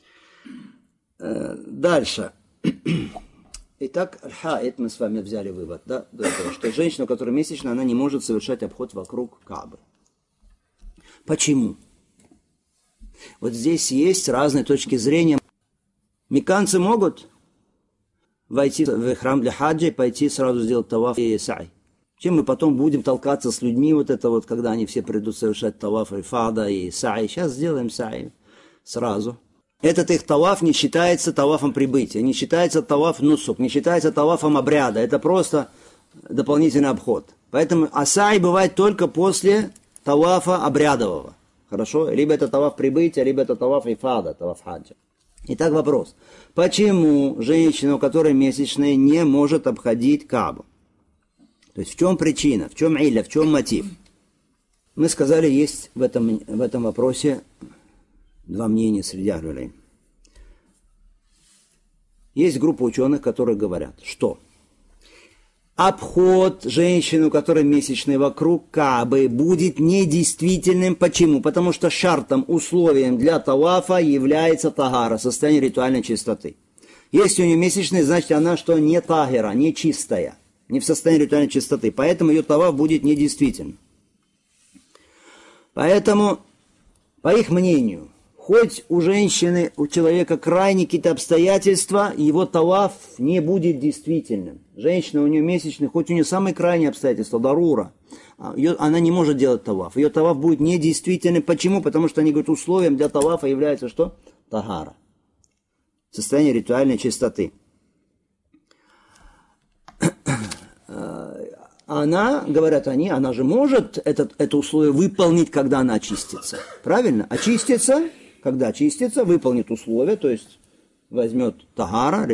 Дальше. Итак, аль-хаид, мы с вами взяли вывод, да, что женщина, у которой месячная, она не может совершать обход вокруг Каабы. Почему? Вот здесь есть разные точки зрения. Мекканцы могут войти в храм для хаджа и пойти сразу сделать таваф и сай. Чем мы потом будем толкаться с людьми, вот это вот, когда они все придут совершать таваф и фада и сай. Сейчас сделаем сай сразу. Этот их таваф не считается тавафом прибытия, не считается таваф нусук, не считается тавафом обряда. Это просто дополнительный обход. Поэтому асай бывает только после тавафа обрядового. Хорошо? Либо это таваф прибытия, либо это таваф ифада, таваф хаджа. Итак, вопрос. Почему женщина, у которой месячные, не может обходить Каабу? То есть в чем причина, в чем илля, в чем мотив? Мы сказали, есть в этом вопросе два мнения среди ахль-илм. Есть группа ученых, которые говорят, что обход женщины, у которой месячные вокруг Каабы, будет недействительным. Почему? Потому что шартом, условием для тавафа является тагара, состояние ритуальной чистоты. Если у нее месячные, значит она что не тагира, не чистая, не в состоянии ритуальной чистоты. Поэтому ее таваф будет недействительным. Поэтому, по их мнению, хоть у женщины, у человека крайне какие-то обстоятельства, его таваф не будет действительным. Женщина, у нее месячный, хоть у нее самые крайние обстоятельства, дарура, она не может делать таваф. Ее таваф будет недействительным. Почему? Потому что они говорят, условием для тавафа является что? Тагара. Состояние ритуальной чистоты. Она, говорят они, она же может это условие выполнить, когда она очистится. Правильно? Очистится, когда очистится, выполнит условия, то есть возьмет тагара,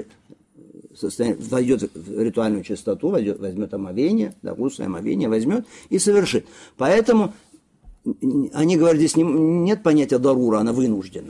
войдет в ритуальную чистоту, возьмет омовение, гусное омовение возьмет и совершит. Поэтому они говорят, здесь нет понятия дарура, она вынуждена.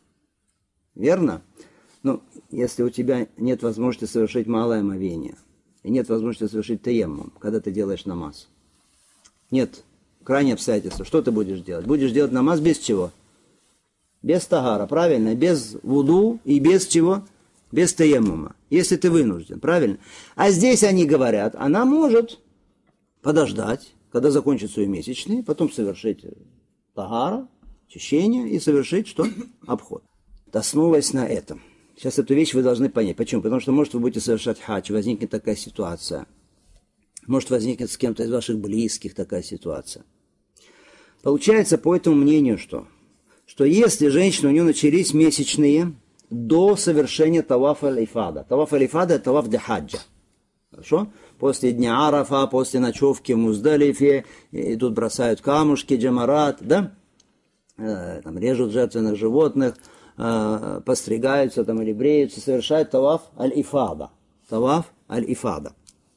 Верно? Но если у тебя нет возможности совершить малое омовение, и нет возможности совершить таеммум, когда ты делаешь намаз. Нет, крайние обстоятельства. Что ты будешь делать? Будешь делать намаз без чего? Без тагара, правильно? Без вуду и без чего? Без таеммума. Если ты вынужден, правильно? А здесь они говорят, она может подождать, когда закончится ее месячные, потом совершить тагара, очищение и совершить что? Обход. Основываясь на этом. Сейчас эту вещь вы должны понять. Почему? Потому что, может, вы будете совершать хадж, возникнет такая ситуация. Может, возникнет с кем-то из ваших близких такая ситуация. Получается, по этому мнению, что если женщина, у нее начались месячные до совершения тавафа аль-ифада. Таваф аль-ифада – это таваф для хаджа. Хорошо? После дня Арафа, после ночевки в Муздалифе, идут, бросают камушки, джамарат, да? Там режут жертвенных животных, постригаются там или бреются, совершают таваф аль-ифада. Таваф аль-ифада.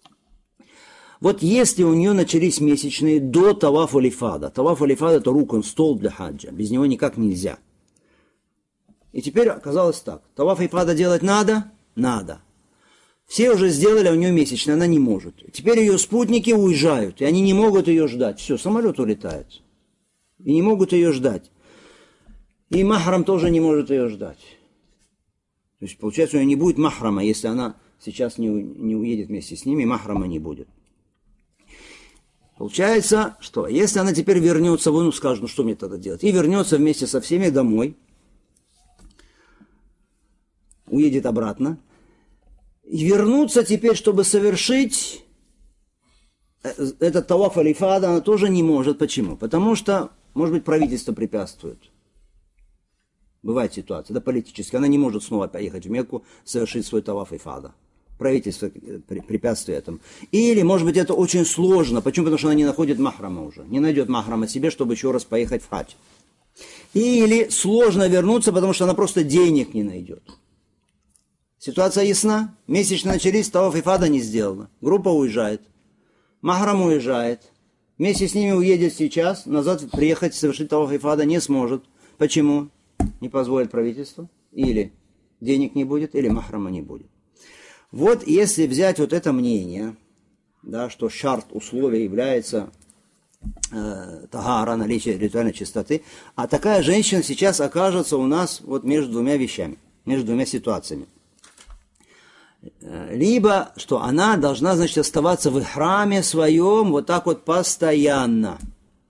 Вот если у нее начались месячные до таваф аль-ифада. Таваф аль-ифада это рукон, стол для хаджа. Без него никак нельзя. И теперь оказалось так. Таваф аль-ифада делать надо? Надо. Все уже сделали, а у нее месячные, она не может. Теперь ее спутники уезжают, и они не могут ее ждать. Все, самолет улетает. И не могут ее ждать. И махрам тоже не может ее ждать. То есть, получается, у нее не будет махрама, если она сейчас не уедет вместе с ними, махрама не будет. Получается, что если она теперь вернется, ну скажет, ну что мне тогда делать? И вернется вместе со всеми домой, уедет обратно, и вернуться теперь, чтобы совершить этот таваф аль-ифада, она тоже не может. Почему? Потому что, может быть, правительство препятствует. Бывает ситуация, да, политически. Она не может снова поехать в Мекку, совершить свой таваф ифада. Правительство препятствует этому. Или, может быть, это очень сложно. Почему? Потому что она не находит махрама уже. Не найдет махрама себе, чтобы еще раз поехать в хадж. Или сложно вернуться, потому что она просто денег не найдет. Ситуация ясна. Месячные начались, таваф ифада не сделано. Группа уезжает. Махрам уезжает. Вместе с ними уедет сейчас. Назад приехать, совершить таваф ифада не сможет. Почему? Не позволит правительство. Или денег не будет, или махрама не будет. Вот если взять вот это мнение, да, что шарт, условие является тагара, наличие ритуальной чистоты, а такая женщина сейчас окажется у нас вот между двумя вещами, между двумя ситуациями. Либо, что она должна, значит, оставаться в храме своем вот так вот постоянно.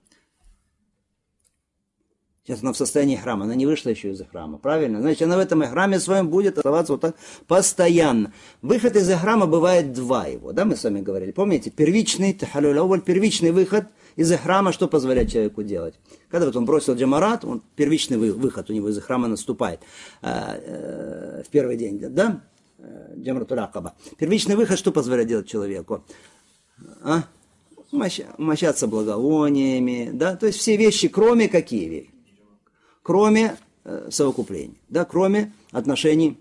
Сейчас она в состоянии храма, она не вышла еще из храма, правильно? Значит, она в этом храме своем будет оставаться вот так постоянно. Выход из храма бывает два его, да, мы с вами говорили. Помните, первичный, первичный выход из храма, что позволяет человеку делать? Когда вот он бросил джамарат, первичный выход у него из храма наступает в первый день, да? Джамратуль Акаба. Первичный выход, что позволяет делать человеку? Мощаться благовониями, да? То есть все вещи, кроме какие вещи? Кроме совокупления, да, кроме отношений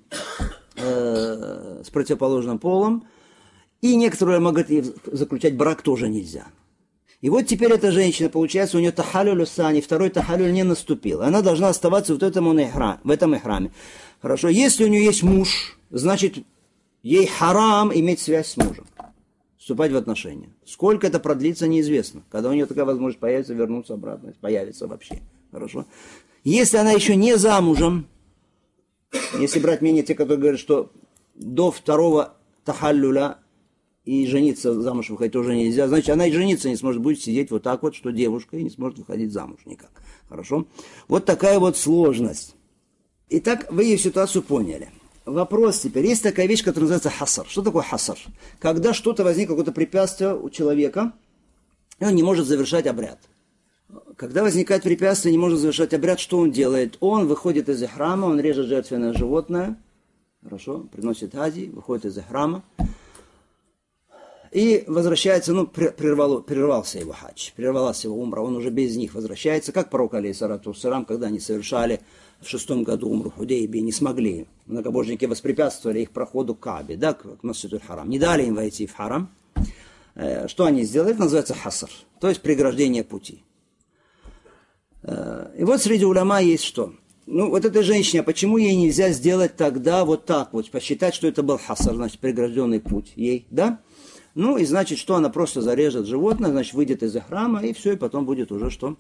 с противоположным полом. И некоторые могут заключать брак тоже нельзя. И вот теперь эта женщина, получается, у нее тахалюль усани, второй тахалюль не наступил. Она должна оставаться в этом ихраме. Хорошо, если у нее есть муж, значит, ей харам иметь связь с мужем, вступать в отношения. Сколько это продлится, неизвестно. Когда у нее такая возможность появится, вернуться обратно, появится вообще. Хорошо. Если она еще не замужем, если брать мнение те, которые говорят, что до второго тахаллюля и жениться замуж выходить тоже нельзя, значит, она и жениться не сможет, будет сидеть вот так вот, что девушка, и не сможет выходить замуж никак. Хорошо? Вот такая вот сложность. Итак, вы ее ситуацию поняли. Вопрос теперь. Есть такая вещь, которая называется хасар. Что такое хасар? Когда что-то возникло, какое-то препятствие у человека, и он не может завершать обряд. Когда возникает препятствие, не может завершать обряд, что он делает? Он выходит из храма, он режет жертвенное животное, хорошо, приносит хади, выходит из храма и возвращается, прервался его хадж, прервалась его умра, он уже без них возвращается, как пророк алейхиссалату вассалям, когда они совершали в 6-м году умру Худейбии, не смогли, многобожники воспрепятствовали их проходу к Каабе, да, к Масджидуль Харам, не дали им войти в харам. Что они сделали? Это называется хасар, то есть преграждение пути. И вот среди уляма есть что? Вот этой женщине, почему ей нельзя сделать тогда вот так вот, посчитать, что это был хасар, значит, прегражденный путь ей, да? И значит, что она просто зарежет животное, значит, выйдет из храма, и все, и потом будет уже что?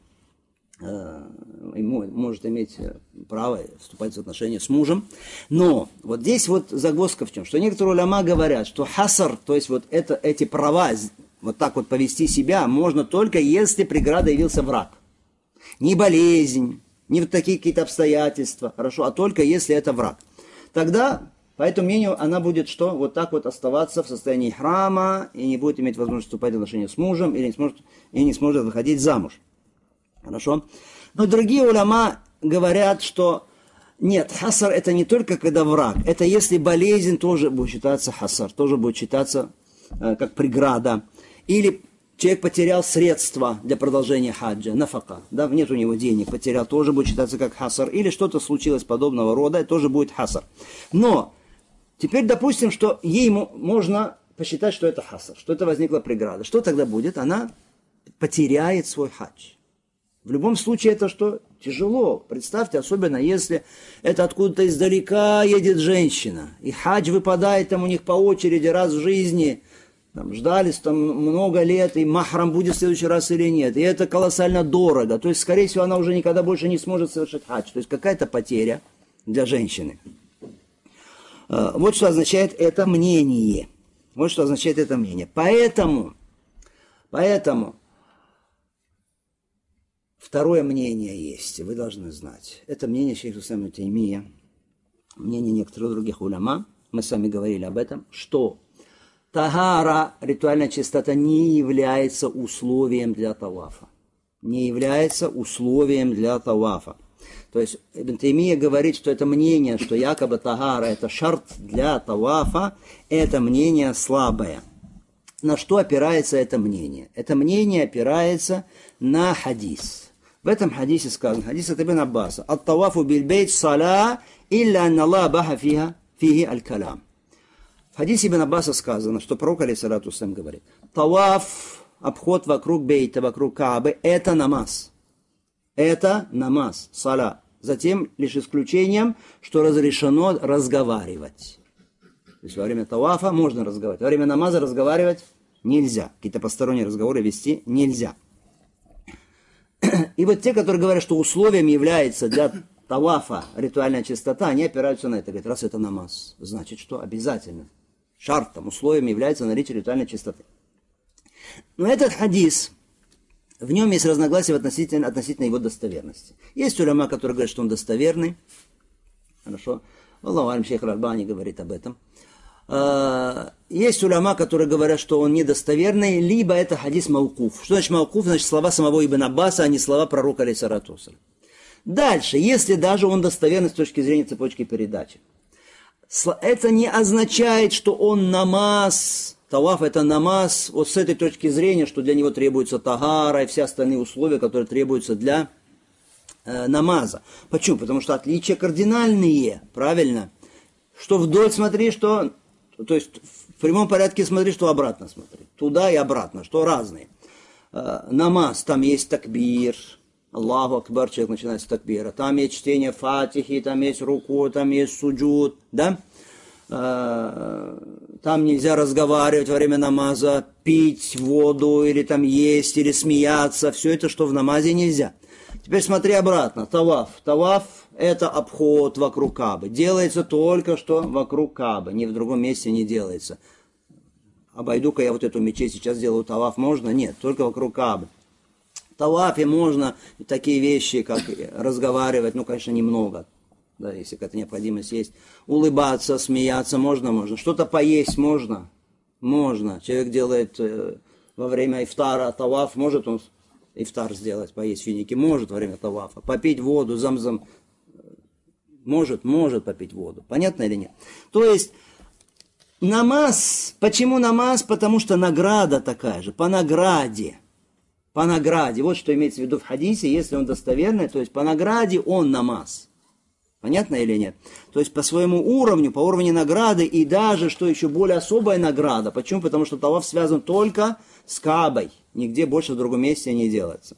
Может иметь право вступать в отношения с мужем. Но вот здесь вот загвоздка в чем? Что некоторые уляма говорят, что хасар, то есть вот эти права, вот так вот повести себя, можно только если преграда явился враг. Не болезнь, не вот такие какие-то обстоятельства, хорошо, а только если это враг. Тогда, по этому мнению, она будет что? Вот так вот оставаться в состоянии храма и не будет иметь возможности вступать в отношения с мужем или не сможет выходить замуж. Хорошо? Но другие уляма говорят, что нет, хасар это не только когда враг, это если болезнь тоже будет считаться хасар, тоже будет считаться как преграда. Или человек потерял средства для продолжения хаджа, нафака, да, нет у него денег, потерял, тоже будет считаться как хасар. Или что-то случилось подобного рода, тоже будет хасар. Но теперь допустим, что ей можно посчитать, что это хасар, что это возникла преграда. Что тогда будет? Она потеряет свой хадж. В любом случае это что? Тяжело. Представьте, особенно если это откуда-то издалека едет женщина, и хадж выпадает там у них по очереди раз в жизни. Там, ждались много лет, и махрам будет в следующий раз или нет. И это колоссально дорого. То есть, скорее всего, она уже никогда больше не сможет совершить хадж. То есть, какая-то потеря для женщины. Вот что означает это мнение. Вот что означает это мнение. Поэтому второе мнение есть, вы должны знать. Это мнение шейха ибн Таймия, мнение некоторых других уляма. Мы с вами говорили об этом, что тагара, ритуальная чистота, не является условием для тавафа. Не является условием для тавафа. То есть Ибн Таймия говорит, что это мнение, что якобы тагара это шарт для тавафа, это мнение слабое. На что опирается это мнение? Это мнение опирается на хадис. В этом хадисе сказано, хадис от Ибн Аббаса, «Ат-тавафу биль-бейт сала, илля анна Аллах баха фихи аль-калам». В хадисе Ибн Аббаса сказано, что пророк, алейхиссалату вассалям, говорит, таваф, обход вокруг бейта, вокруг Каабы, это намаз. Это намаз, сала. Затем лишь исключением, что разрешено разговаривать. То есть во время тавафа можно разговаривать. Во время намаза разговаривать нельзя. Какие-то посторонние разговоры вести нельзя. И вот те, которые говорят, что условием является для тавафа ритуальная чистота, они опираются на это. Говорят, раз это намаз, значит, что обязательно. Шартом, условием является наличие ритуальной чистоты. Но этот хадис, в нем есть разногласия относительно его достоверности. Есть уляма, которые говорят, что он достоверный. Хорошо. Аллаху алям, шейх Аль-Альбани говорит об этом. Есть уляма, которые говорят, что он недостоверный, либо это хадис маукуф. Что значит маукуф? Значит, слова самого Ибн Аббаса, а не слова пророка, алейхиссалату вассалям. Дальше, если даже он достоверный с точки зрения цепочки передачи, это не означает, что он намаз, таваф это намаз, вот с этой точки зрения, что для него требуется тагара и все остальные условия, которые требуются для намаза. Почему? Потому что отличия кардинальные, правильно? Что вдоль смотри, что... То есть в прямом порядке смотри, что обратно смотри. Туда и обратно, что разные. Намаз, там есть такбир, Аллаху Акбар, человек начинает с такбира. Там есть чтение фатихи, там есть руку, там есть суджуд, да? Там нельзя разговаривать во время намаза, пить воду, или там есть, или смеяться. Все это, что в намазе, нельзя. Теперь смотри обратно. Таваф. Таваф – это обход вокруг Каабы. Делается только что вокруг Каабы. Ни в другом месте не делается. Обойду-ка я вот эту мечеть, сейчас делаю таваф. Можно? Нет, только вокруг Каабы. В тавафе можно такие вещи, как разговаривать, ну, конечно, немного. Да, если какая-то необходимость есть. Улыбаться, смеяться можно. Что-то поесть можно. Человек делает во время ифтара таваф, может он ифтар сделать, поесть финики, может во время тавафа. Попить воду, замзам, может попить воду. Понятно или нет? То есть, намаз, почему намаз? Потому что награда такая же, по награде. Вот что имеется в виду в хадисе, если он достоверный, то есть по награде он намаз. Понятно или нет? То есть по своему уровню, по уровню награды и даже, что еще более особая награда. Почему? Потому что таваф связан только с Каабой. Нигде больше в другом месте не делается.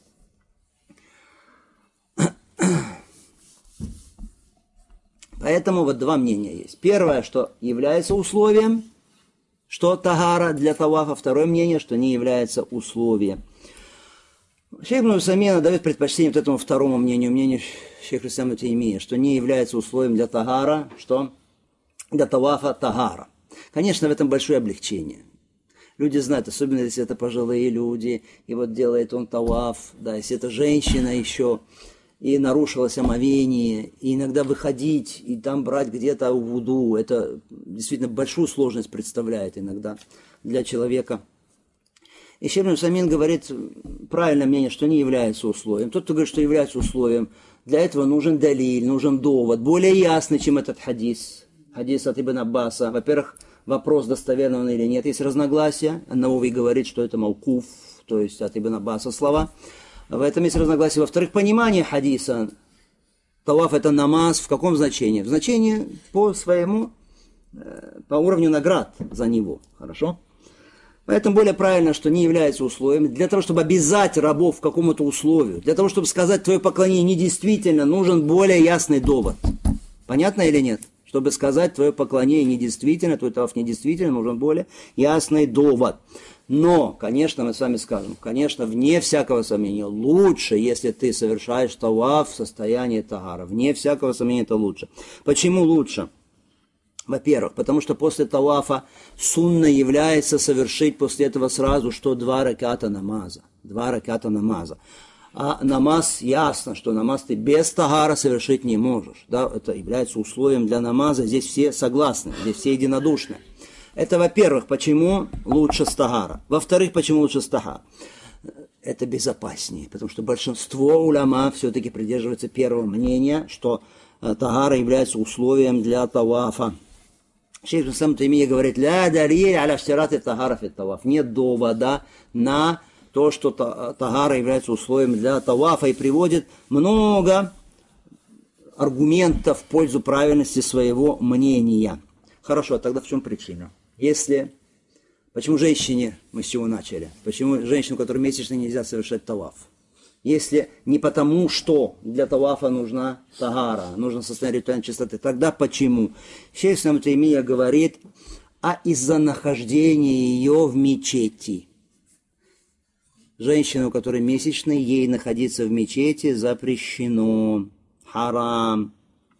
Поэтому вот два мнения есть. Первое, что является условием, что тагара для тавафа. Второе мнение, что не является условием. Шейх Ибн Усаймин дает предпочтение вот этому второму мнению шейха Ибн Таймия, что не является условием для тагара, что для тавафа тагара. Конечно, в этом большое облегчение. Люди знают, особенно если это пожилые люди, и вот делает он таваф, да, если это женщина еще, и нарушилось омовение, и иногда выходить, и там брать где-то вуду, это действительно большую сложность представляет иногда для человека. И Шейх Ибн Усаймин говорит правильное мнение, что не является условием. Тот, кто говорит, что является условием, для этого нужен далиль, нужен довод, более ясный, чем этот хадис. Хадис от Ибн Аббаса. Во-первых, вопрос, достоверный он или нет, есть разногласия. Ан-Навави говорит, что это маукуф, то есть от Ибн Аббаса слова. В этом есть разногласия. Во-вторых, понимание хадиса. Таваф это намаз в каком значении? В значении по своему, по уровню наград за него. Хорошо? Поэтому более правильно, что не является условием. Для того, чтобы обязать рабов к какому-то условию, для того, чтобы сказать, твое поклонение недействительно, нужен более ясный довод. Понятно или нет? Чтобы сказать, твое поклонение недействительно, твой таваф недействительно, нужен более ясный довод. Но, конечно, мы с вами скажем, конечно, вне всякого сомнения, лучше, если ты совершаешь таваф в состоянии тагара. Вне всякого сомнения это лучше. Почему лучше? Во-первых, потому что после тавафа сунна является совершить после этого сразу, что 2 раката намаза. 2 раката намаза. А намаз, ясно, что намаз ты без тагара совершить не можешь. Да? Это является условием для намаза. Здесь все согласны, здесь все единодушны. Это, во-первых, почему лучше с тагара. Во-вторых, почему лучше с тагара. это безопаснее, потому что большинство уляма все-таки придерживается первого мнения, что тагара является условием для тавафа. Шейх Ислам Таймия говорит: «Ля далиль аля штирати тагара фит таваф». Нет довода на то, что тагара является условием для тавафа, и приводит много аргументов в пользу правильности своего мнения. Хорошо, тогда в чем причина? Почему женщине, мы с чего начали, почему женщину, у которой месячные, нельзя совершать таваф? Если не потому, что для тавафа нужна тагара, нужно состояние ритуальной чистоты, тогда почему? Шейх Ислам Таймия говорит, из-за нахождения ее в мечети. Женщина, у которой месячные, ей находиться в мечети запрещено. Харам.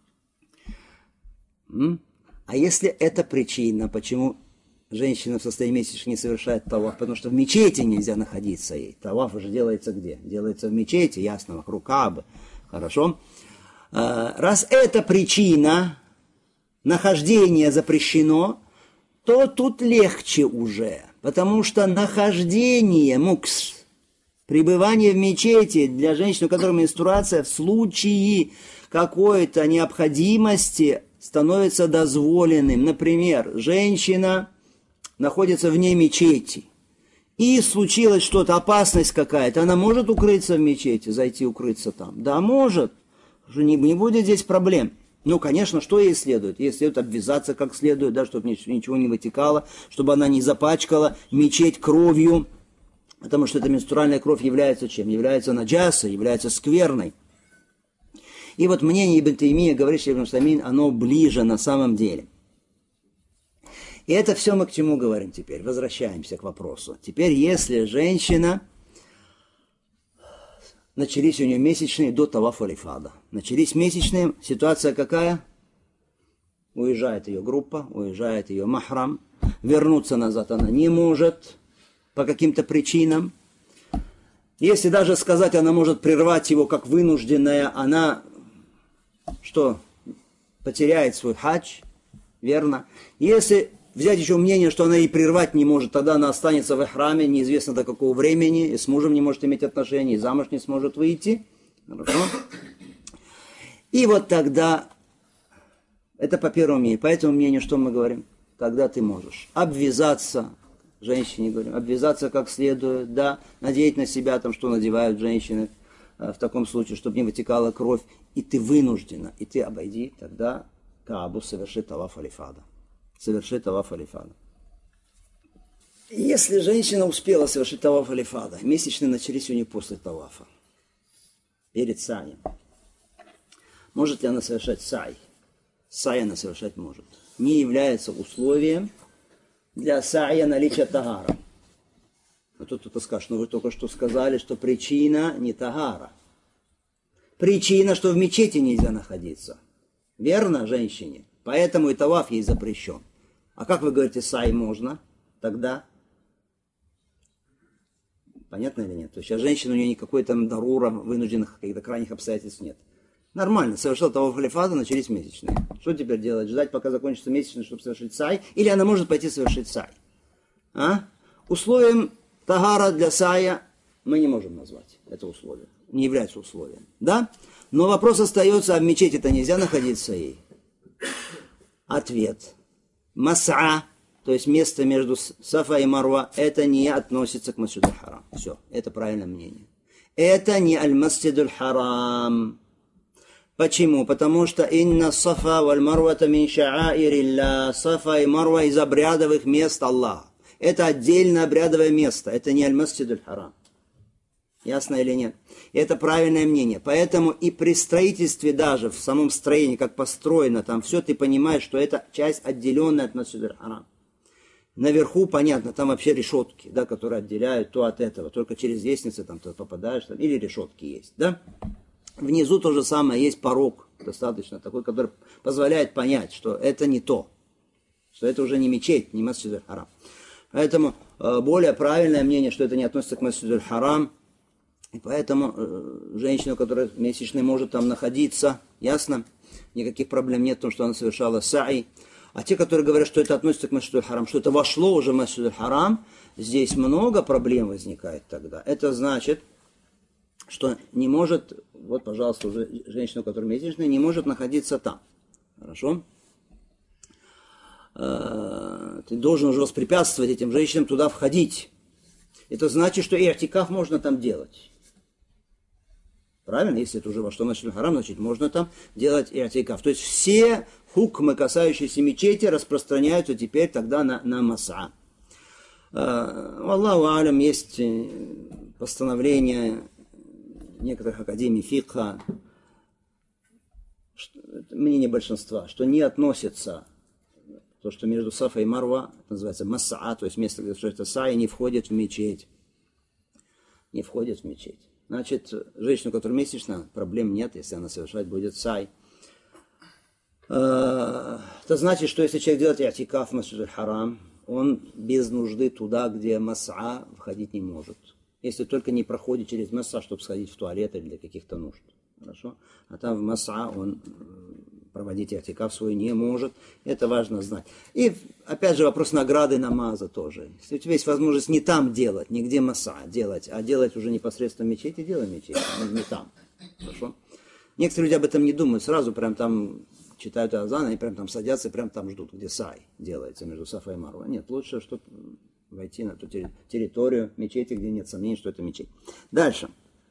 А если это причина, почему женщина в состоянии месячных не совершает таваф? Потому что в мечети нельзя находиться ей. Таваф уже делается где? Делается в мечети, ясно, вокруг Каабы. Хорошо? Раз эта причина, нахождение запрещено, то тут легче уже. Потому что нахождение, мукс, пребывание в мечети для женщин, у которой менструация, в случае какой-то необходимости становится дозволенным. Например, женщина находится вне мечети, и случилась что-то, опасность какая-то, она может укрыться в мечети, зайти укрыться там? Да, может. Не будет здесь проблем. Ну, конечно, что ей следует? Ей следует обвязаться как следует, да, чтобы ничего не вытекало, чтобы она не запачкала мечеть кровью. Потому что эта менструальная кровь является чем? Является наджасой, является скверной. И вот мнение Ибн Таймия, говорит Шейх Ибн Усаймин, оно ближе на самом деле. И это все мы к чему говорим теперь? Возвращаемся к вопросу. Теперь, если женщина, начались у нее месячные до тавафа лифада. Начались месячные, ситуация какая? Уезжает ее группа, уезжает ее махрам. Вернуться назад она не может по каким-то причинам. Если даже сказать, она может прервать его как вынужденная, она что? Потеряет свой хадж, верно? Если взять еще мнение, что она и прервать не может, тогда она останется в ихраме, неизвестно до какого времени, и с мужем не может иметь отношения, и замуж не сможет выйти. Хорошо? И вот тогда, это по первому мнению, по этому мнению, что мы говорим? Тогда ты можешь обвязаться, женщине говорим, обвязаться как следует, да, надеть на себя, там, что надевают женщины, в таком случае, чтобы не вытекала кровь, и ты вынуждена, и ты обойди тогда Каабу, соверши таваф алифада. Соверши таваф алифада. Если женщина успела совершить таваф алифада, месячные начались у нее после тавафа, перед саем, может ли она совершать сай? Сай она совершать может. Не является условием для сая наличия тагара. А тут кто-то скажет, вы только что сказали, что причина не тагара. Причина, что в мечети нельзя находиться. Верно, женщине? Поэтому и таваф ей запрещен. А как вы говорите, сай можно? Тогда? Понятно или нет? То есть сейчас женщина, у нее никакой там дарура, вынужденных каких-то крайних обстоятельств нет. Нормально, совершил таваф алифада, начались месячные. Что теперь делать? Ждать, пока закончится месячные, чтобы совершить сай? Или она может пойти совершить сай? Условием тагара для сая мы не можем назвать это условие. Не является условием. Да? Но вопрос остается, а в мечети-то нельзя находиться ей? Ответ. Мас'a, то есть место между Сафа и Марва, это не относится к Масджиду Харам. Все, это правильное мнение. Это не Аль-Масджиду Харам. Почему? Потому что инна Сафа валь Марвата мин ша'аирилля. Сафа и Марва из обрядовых мест Аллаха. Это отдельно обрядовое место. Это не Аль-Масджиду Харам. Ясно или нет? Это правильное мнение. Поэтому и при строительстве даже, в самом строении, как построено, там все, ты понимаешь, что это часть отделенная от Масджиду Харам. Наверху, понятно, там вообще решетки, да, которые отделяют то от этого. Только через лестницы там ты попадаешь, там, или решетки есть, да? Внизу то же самое, есть порог достаточно такой, который позволяет понять, что это не то. Что это уже не мечеть, не Масджид аль-Харам. Поэтому более правильное мнение, что это не относится к Масджид аль-Харам. И поэтому женщина, которая месячный, может там находиться, ясно? Никаких проблем нет в том, что она совершала саи. А те, которые говорят, что это относится к Масджид аль-Харам, что это вошло уже в Масджид аль-Харам, здесь много проблем возникает тогда. Это значит, что не может, вот, пожалуйста, уже женщина, у которой месячные, не может находиться там. Хорошо? Ты должен уже воспрепятствовать этим женщинам туда входить. Это значит, что и'тикаф можно там делать. Правильно? Если это уже вошло в Масджид аль-Харам, значит, можно там делать и'тикаф. То есть все хукмы, касающиеся мечети, распространяются теперь тогда на маса. Аллаху алям, есть постановление некоторых академий фикха, мнение большинства, что не относится то, что между Сафа и Марва, это называется масаа, то есть место, где это сай, не входит в мечеть. Не входит в мечеть. Значит, женщина, у которой месячная, проблем нет, если она совершать будет сай. Это значит, что если человек делает и'тикаф в Масджид аль-Харам, он без нужды туда, где масаа, входить не может. Если только не проходит через масаа, чтобы сходить в туалет или для каких-то нужд. Хорошо? А там в масаа он проводить и'тикаф свой не может. Это важно знать. И опять же вопрос награды намаза тоже. Если у тебя есть возможность не там делать, не где масаа делать, а делать уже непосредственно в мечети, делай в мечети, не там. Хорошо? Некоторые люди об этом не думают, сразу прям там читают азан, и прям там садятся и прям там ждут, где сай делается между Сафа и Марва. Нет, лучше, чтобы войти на ту территорию мечети, где нет сомнений, что это мечеть. Дальше.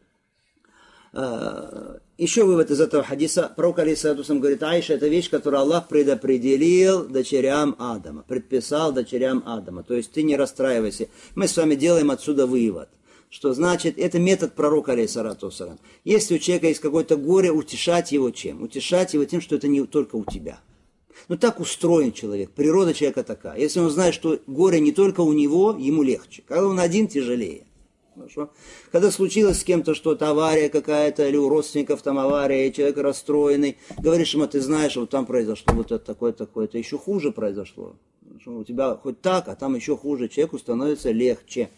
Еще вывод из этого хадиса. Пророк алейхиссалату вассалям говорит, Аиша, это вещь, которую Аллах предопределил дочерям Адама, предписал дочерям Адама. То есть ты не расстраивайся. Мы с вами делаем отсюда вывод. Что значит, это метод пророка алейхиссалату вассалям. Если у человека есть какое-то горе, утешать его чем? Утешать его тем, что это не только у тебя. Ну так устроен человек, природа человека такая. Если он знает, что горе не только у него, ему легче. Когда он один, тяжелее. Хорошо? Когда случилось с кем-то что-то, авария какая-то, или у родственников там авария, и человек расстроенный, говоришь ему, ты знаешь, вот там произошло вот это такое-то, еще хуже произошло. Хорошо? У тебя хоть так, а там еще хуже, человеку становится легче.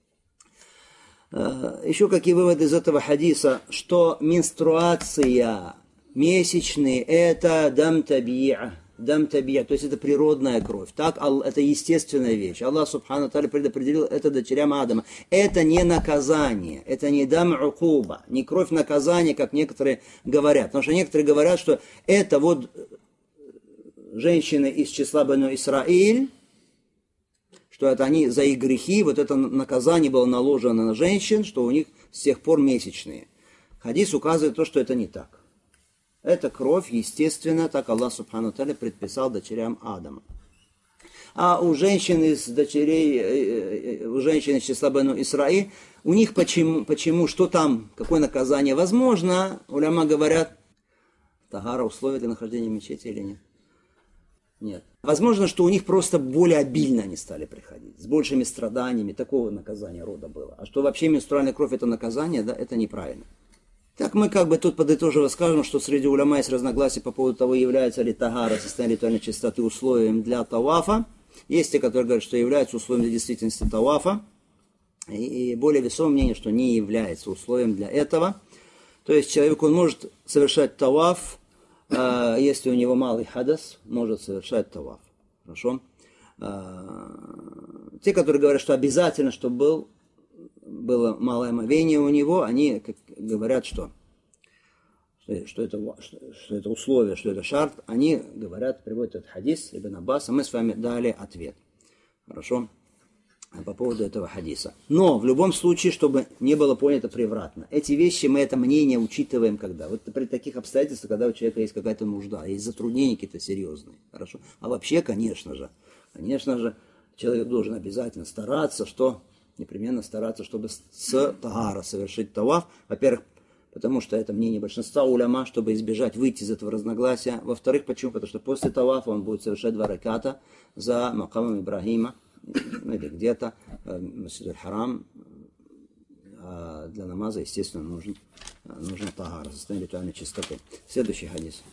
Еще какие выводы из этого хадиса, что менструация, месячные, это дам таби'а, то есть это природная кровь. Так, это естественная вещь. Аллах субхану тааля предопределил это дочерям Адама. Это не наказание, это не дам укуба, не кровь наказания, как некоторые говорят. Потому что некоторые говорят, что это вот женщины из числа Бану Исраиль, что это они за их грехи, вот это наказание было наложено на женщин, что у них с тех пор месячные. Хадис указывает то, что это не так. Это кровь, естественно, так Аллах субхану тааля предписал дочерям Адама. А у женщин из дочерей, у женщин из числа Бану Исраиль, у них почему, что там, какое наказание? Возможно, уляма говорят, тагара условия для нахождения в мечети или нет? Нет. Возможно, что у них просто более обильно они стали приходить, с большими страданиями, такого наказания рода было. А что вообще менструальная кровь это наказание, да, это неправильно. Так мы как бы тут подытоживо скажем, что среди уляма есть разногласия по поводу того, является ли тагара, состояние ритуальной чистоты, условием для тавафа. Есть те, которые говорят, что является условием для действительности тавафа. И более весомое мнение, что не является условием для этого. То есть человек, он может совершать таваф, если у него малый хадас, может совершать таваф. Хорошо? Те, которые говорят, что обязательно, чтобы было малое омовение у него, они говорят, что это условие, что это шарт, они говорят, приводят этот хадис Ибн Аббаса, мы с вами дали ответ. Хорошо? По поводу этого хадиса. Но в любом случае, чтобы не было понято превратно, эти вещи, мы это мнение учитываем когда? Вот при таких обстоятельствах, когда у человека есть какая-то нужда, есть затруднения какие-то серьезные. Хорошо? А вообще, конечно же, человек должен обязательно стараться, непременно стараться, чтобы с тагара совершить таваф. Во-первых, потому что это мнение большинства уляма, чтобы избежать, выйти из этого разногласия. Во-вторых, почему? Потому что после тавафа он будет совершать 2 раката за макамом Ибрахима, или где-то Масджид аль-Харам. Для намаза, естественно, нужен тагара, состояние ритуальной чистоты. Следующий хадис.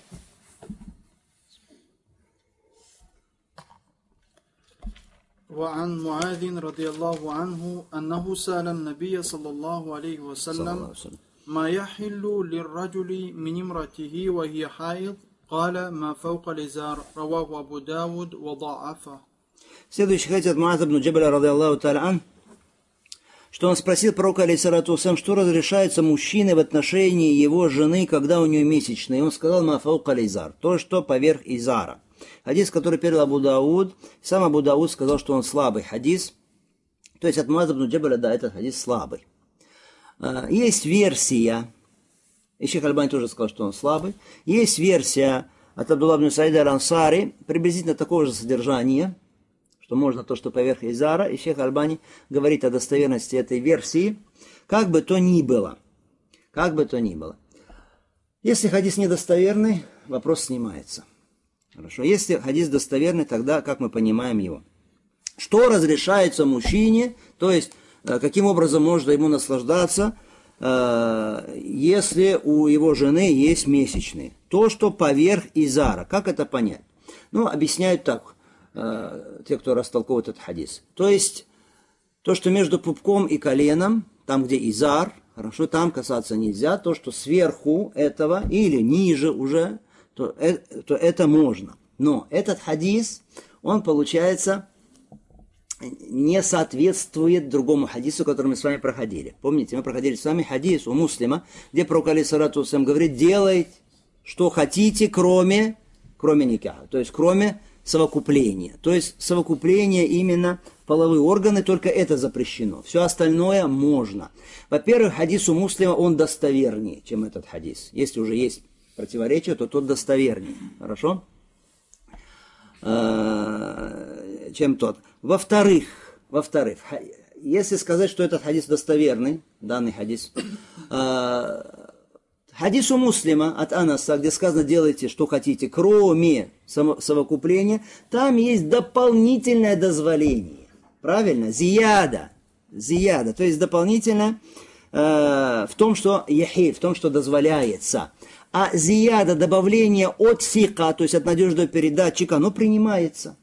وعن معاذ رضي الله عنه أنه سأل النبي صلى الله عليه وسلم ما يحل للرجل من امرأته وهي حائض قال ما فوق الإزار رواه أبو داود وضعفه. Следующий хадис от Муаза ибн Джабаля, радиаллаху та'аля ан, что он спросил пророка, алейхиссалату вассалям, что разрешается мужчине в отношении его жены, когда у нее месячные. И он сказал: ма фаука аль-изар, то, что поверх изара. Хадис, который передал Абу Дауд, сам Абу Дауд сказал, что он слабый хадис. То есть от Муаза ибн Джабаля, да, этот хадис слабый. Есть версия, и Шейх Альбани тоже сказал, что он слабый. Есть версия от Абдулла ибн Саида аль-Ансари, приблизительно такого же содержания, что можно то, что поверх изара, и Шейх Альбани говорит о достоверности этой версии, как бы то ни было. Как бы то ни было. Если хадис недостоверный, вопрос снимается. Хорошо. Если хадис достоверный, тогда как мы понимаем его? Что разрешается мужчине, то есть каким образом можно ему наслаждаться, если у его жены есть месячные? То, что поверх изара. Как это понять? Ну, объясняют так, те, кто растолковывает этот хадис. То есть, то, что между пупком и коленом, там, где изар, хорошо, там касаться нельзя. То, что сверху этого или ниже уже, то это можно. Но этот хадис, он, получается, не соответствует другому хадису, который мы с вами проходили. Помните, мы проходили с вами хадис у Муслима, где пророк алейхиссалату вассалям говорит: делайте, что хотите, кроме никаха, то есть кроме совокупления. То есть совокупление именно половые органы, только это запрещено. Все остальное можно. Во-первых, хадис у Муслима, он достовернее, чем этот хадис. Если уже есть противоречие, то тот достовернее. Хорошо? Чем тот. Во-вторых, если сказать, что этот хадис достоверный, данный хадис, хадис у Муслима от Анаса, где сказано: делайте, что хотите, кроме совокупления, там есть дополнительное дозволение. Правильно? Зияда. То есть дополнительное в том, что яхи, в том, что дозволяется. А зияда, добавление от сика, то есть от надежного передатчика, оно принимается.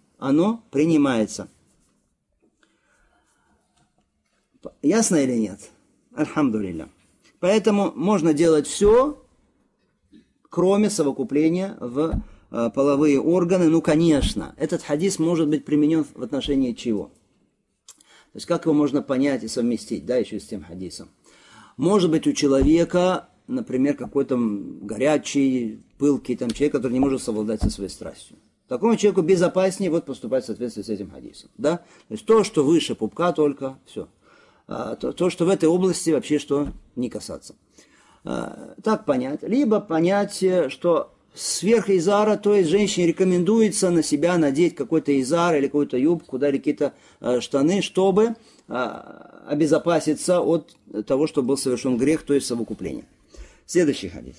Ясно или нет? Альхамдулилля. Поэтому можно делать все, кроме совокупления в половые органы. Ну, конечно, этот хадис может быть применен в отношении чего? То есть, как его можно понять и совместить, да, еще с тем хадисом? Может быть, у человека, например, какой-то горячий, пылкий там человек, который не может совладать со своей страстью. Такому человеку безопаснее вот поступать в соответствии с этим хадисом. Да? То есть то, что выше пупка только, все. То, что в этой области вообще что не касаться. Так понять. Либо понять, что сверх изара, то есть женщине рекомендуется на себя надеть какой-то изар или какую-то юбку, да, или какие-то штаны, чтобы обезопаситься от того, что был совершен грех, то есть совокупление. Следующий хадис.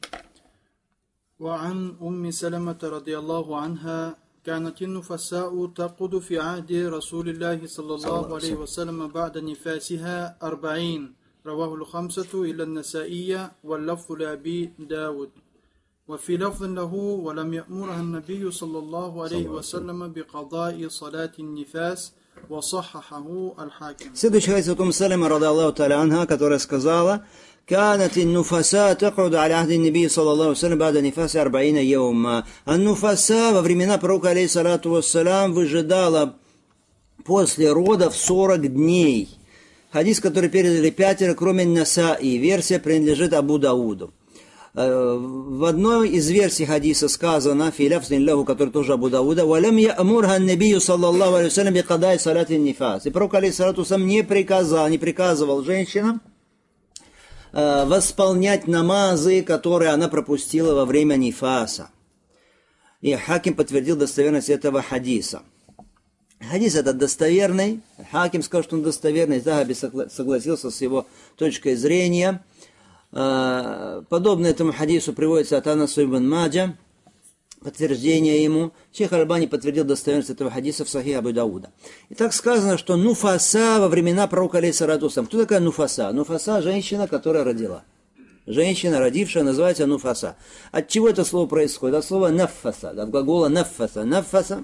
وعن أم سلمة رضي الله عنها كانت النفساء تقود في عهد رسول الله صلى الله عليه وسلم بعد نفاسها 40 رواه الخمسة إلى النسائية واللفظ لأبي داود وفي لفظ له ولم يأمرها النبي صلى الله عليه وسلم بقضاء صلاة النفاس وصححه الحاكم. Следующий хадис от Умми Салама, радиаллаху та'аля анха, которая сказала: كانت النفساء تقعد على عهد النبي صلى الله عليه وسلم بعد نفاس 40 يوما. النفساء во времена пророка алейхиссалату вассалям выжидала после родов 40 дней. Хадис, который передали 5, кроме Насаи. Версия принадлежит Абу Дауду. В одной из версий хадиса сказано, который тоже Абу Дауда, «Валям я'мурха набию саллаллаху алейхи вассалям бикадай салати нифас». И пророк алейхиссалату вассалям не приказывал женщинам восполнять намазы, которые она пропустила во время нифаса. И Хаким подтвердил достоверность этого хадиса. Хадис этот достоверный. Хаким сказал, что он достоверный. Захаби согласился с его точкой зрения. Подобно этому хадису приводится от Анаса ибн Маджа, подтверждение ему. Шейх Альбани подтвердил достоверность этого хадиса в Сахих Абу Дауда. И так сказано, что нуфаса во времена пророка алейхиссалату вассалям. Кто такая нуфаса? Нуфаса – женщина, которая родила. Женщина, родившая, называется нуфаса. От чего это слово происходит? От слова наффаса, от глагола наффаса. Наффаса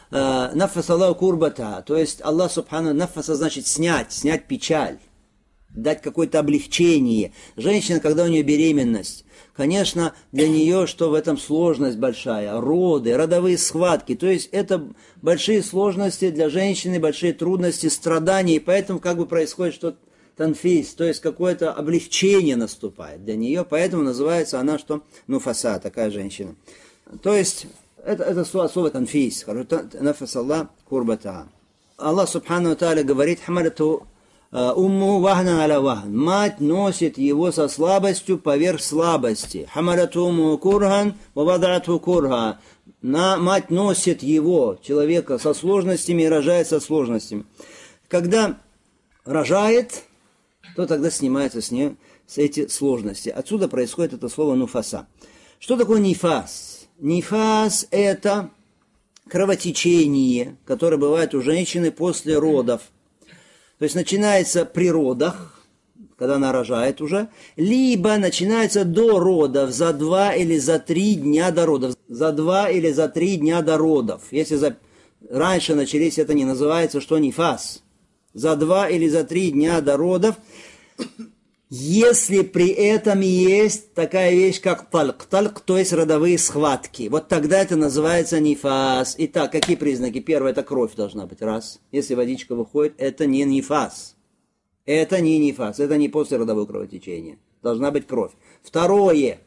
Аллаху курбата. То есть Аллах субхану наффаса значит снять печаль. дать какое-то облегчение. Женщина, когда у нее беременность, конечно, для нее, что в этом сложность большая, роды, родовые схватки, то есть это большие сложности для женщины, большие трудности, страдания, и поэтому как бы происходит что-то танфис, то есть какое-то облегчение наступает для нее, поэтому называется она что? Нуфаса, такая женщина. То есть это слово танфис, нафас Аллах курбата. Аллах субхану ва тааля говорит, хамалату умму вахна аля вахн. Мать носит его со слабостью поверх слабости. Хамалату умму курхан ва вадату курха. Мать носит его, человека, со сложностями и рожает со сложностями. Когда рожает, то тогда снимаются с нее эти сложности. Отсюда происходит это слово нуфаса. Что такое нифас? Нифас – это кровотечение, которое бывает у женщины после родов. То есть начинается при родах, когда она рожает уже, либо начинается до родов, за 2 или за 3 дня до родов. За 2 или за 3 дня до родов. Если раньше начались, это не называется, что нифас. За 2 или за 3 дня до родов, если при этом есть такая вещь, как талк. Талк, то есть родовые схватки. Вот тогда это называется нифас. Итак, какие признаки? Первое, это кровь должна быть. Раз. Если водичка выходит, это не нифас. Это не нифас. Это не послеродовое кровотечение. Должна быть кровь. Второе.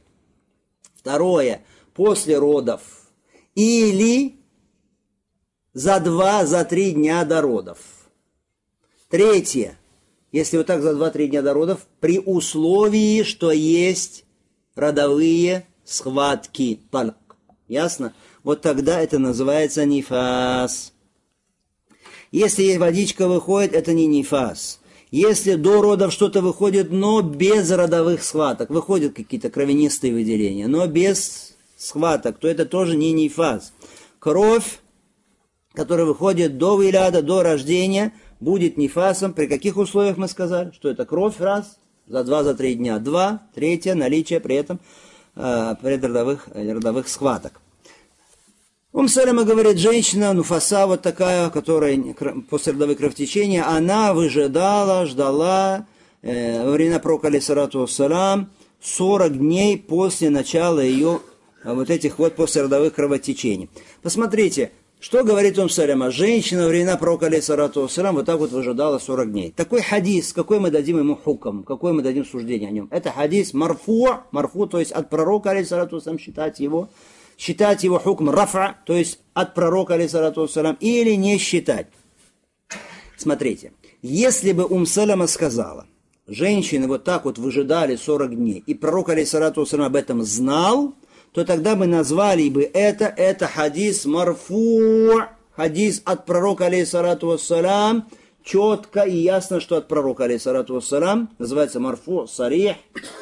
После родов. Или за 2-3 дня до родов. Третье. Если вот так за 2-3 дня до родов, при условии, что есть родовые схватки. Талк. Ясно? Вот тогда это называется нифас. Если водичка выходит, это не нифас. Если до родов что-то выходит, но без родовых схваток, выходят какие-то кровянистые выделения, но без схваток, то это тоже не нифас. Кровь, которая выходит до виляда, до рождения, будет нифасом. При каких условиях мы сказали? Что это кровь, раз, за 2-3 дня. 2, третье, наличие при этом предродовых схваток. Салама говорит, женщина, нуфаса вот такая, которая после родовых кровотечения, она ждала во времена пророка алейхиссалату вассалам 40 дней после начала ее вот этих вот послеродовых кровотечений. Посмотрите, что говорит Салама? Женщина во времена пророка алейхиссалату вассалам вот так вот выжидала 40 дней. Такой хадис, какой мы дадим ему хукам, какое мы дадим суждение о нем? Это хадис марфу, то есть от пророка алейхиссалату вассалам считать его хукм рафа, то есть от пророка алейхиссалату вассалам, или не считать. Смотрите, если бы Салама сказала, женщины вот так вот выжидали 40 дней, и пророк алейхиссалату вассалам об этом знал, то тогда мы назвали бы это хадис марфу, хадис от пророка алейхиссалату вассалам, четко и ясно, что от пророка алейхиссалату вассалам, называется марфу сарих,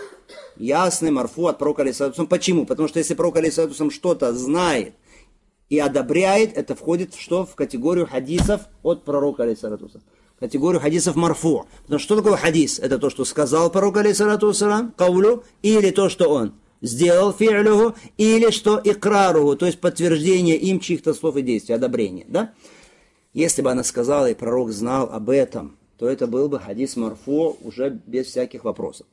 ясный марфу от пророка алейхиссалату вассалам. Почему? Потому что если пророк алейхиссалату вассалам что-то знает и одобряет, это входит в категорию хадисов от пророка алейхиссалату вассалам. Категорию хадисов марфу. Потому что такое хадис? Это то, что сказал пророк алейхиссалату вассалам, каулю, или то, что он сделал фи'люху, или что икраруху, то есть подтверждение им чьих-то слов и действий, одобрение. Да? Если бы она сказала, и пророк знал об этом, то это был бы хадис марфу уже без всяких вопросов.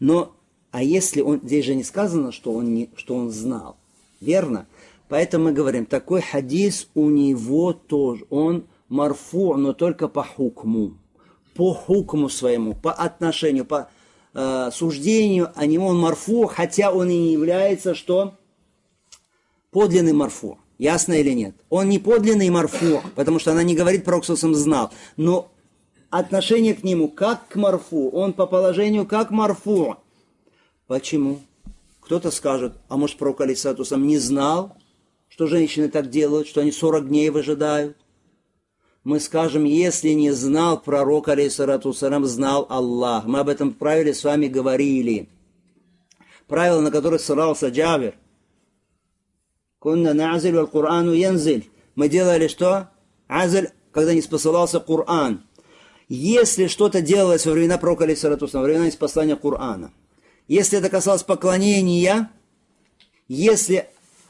А если здесь же не сказано, что он знал, верно? Поэтому мы говорим, такой хадис у него тоже, он марфу, но только по хукму своему, по отношению, по суждению о нем он марфу, хотя он и не является, что подлинный марфу. Ясно или нет? Он не подлинный марфу, потому что она не говорит, пророк сам знал. Но отношение к нему как к марфу, он по положению как марфу. Почему? Кто-то скажет, а может пророк алейхиссалату вассалам не знал, что женщины так делают, что они 40 дней выжидают? Мы скажем, если не знал пророк, алейхиссалату вассалам, знал Аллах. Мы об этом правиле с вами говорили. Правило, на которое ссылался Джабир. Кунна на'зиль валь Курану янзиль. Мы делали что? Азиль, когда не спосылался Коран. Если что-то делалось во времена пророка, алейхиссалату вассалам, во времена неспослания Корана, если это касалось поклонения, если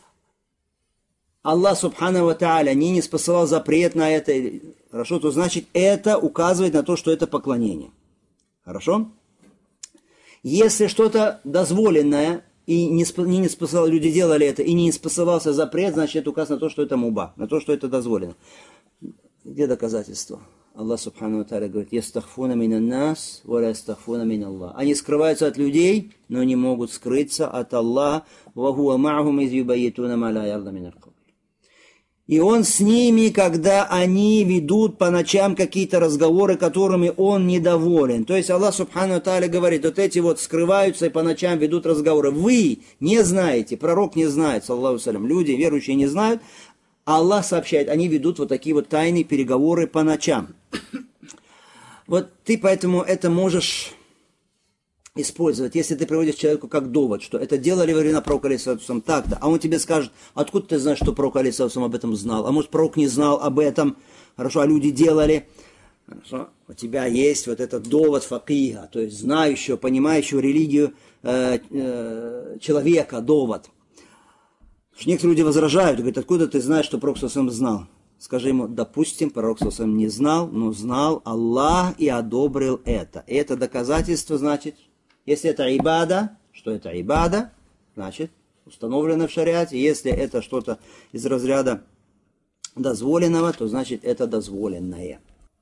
Аллах субхану ва тааля не спосылал запрет на это, хорошо, то значит это указывает на то, что это поклонение. Хорошо? Если что-то дозволенное, и люди делали это, и не спасывался запрет, значит, это указ на то, что это муба, на то, что это дозволено. Где доказательства? Аллах Субхану ва Тааля говорит: «Ястахфуна минан нас, ва ла ястахфуна мин Аллах». Они скрываются от людей, но не могут скрыться от Аллаха. «Ва хуа ма'хум из юбайитуна ма ла ярда мин аль-кавл». И Он с ними, когда они ведут по ночам какие-то разговоры, которыми Он недоволен. То есть Аллах Субхану ва Тааля говорит: вот эти вот скрываются и по ночам ведут разговоры. Вы не знаете, пророк не знает, саллаллаху салям, люди, верующие, не знают. Аллах сообщает, они ведут вот такие вот тайные переговоры по ночам. Вот ты поэтому это можешь использовать, если ты приводишь человеку как довод, что это делали во времена пророка алейхиссалату так-то, а он тебе скажет: откуда ты знаешь, что пророк алейхиссалату об этом знал, а может пророк не знал об этом, хорошо, а люди делали. Хорошо, у тебя есть вот этот довод факиха, то есть знающего, понимающего религию человека, довод. Некоторые люди возражают, говорят: откуда ты знаешь, что пророк саллаллаху алейхи ва саллям знал? Скажи ему: допустим, пророк саллаллаху алейхи ва саллям не знал, но знал Аллах и одобрил это. И это доказательство, значит, если это ибада, что это ибада, значит, установлено в шариате. Если это что-то из разряда дозволенного, то значит это дозволенное.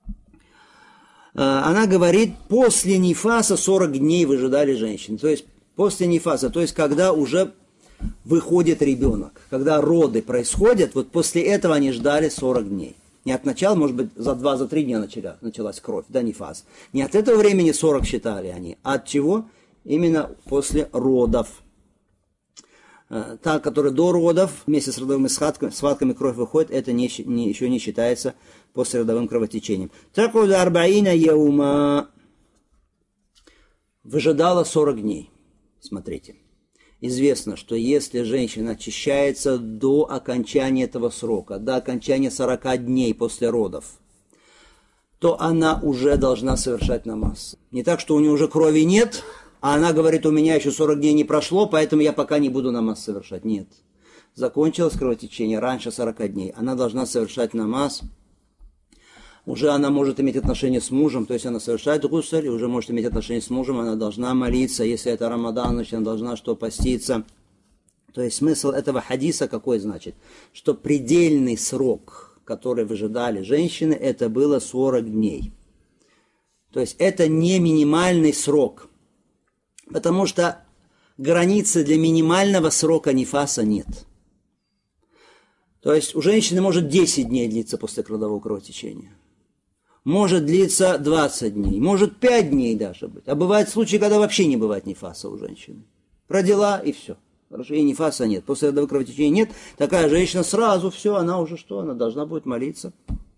Она говорит, после нифаса 40 дней выжидали женщины. То есть после нифаса, то есть когда уже выходит ребенок, когда роды происходят, вот после этого они ждали 40 дней. Не от начала, может быть, за 2-3 дня началась кровь, да, нифас. Не от этого времени 40 считали они, а от чего? Именно после родов. Та, которая до родов, вместе с родовыми схватками кровь выходит, это еще не считается послеродовым кровотечением. Такуда арбаина яума. Выжидала 40 дней. Смотрите. Известно, что если женщина очищается до окончания этого срока, до окончания 40 дней после родов, то она уже должна совершать намаз. Не так, что у нее уже крови нет, а она говорит: у меня еще 40 дней не прошло, поэтому я пока не буду намаз совершать. Нет. Закончилось кровотечение раньше 40 дней. Она должна совершать намаз. Уже она может иметь отношение с мужем, то есть она совершает гусль, и уже может иметь отношение с мужем, она должна молиться, если это Рамадан, значит она должна что, поститься. То есть смысл этого хадиса какой значит? Что предельный срок, который выжидали женщины, это было 40 дней. То есть это не минимальный срок, потому что границы для минимального срока нифаса нет. То есть у женщины может 10 дней длиться после родового кровотечения. Может длиться 20 дней, может 5 дней даже быть. А бывают случаи, когда вообще не бывает нифаса у женщины. Родила и все. Хорошо, и нифаса нет. После родового кровотечения нет. Такая женщина сразу все, она уже что? Она должна будет молиться.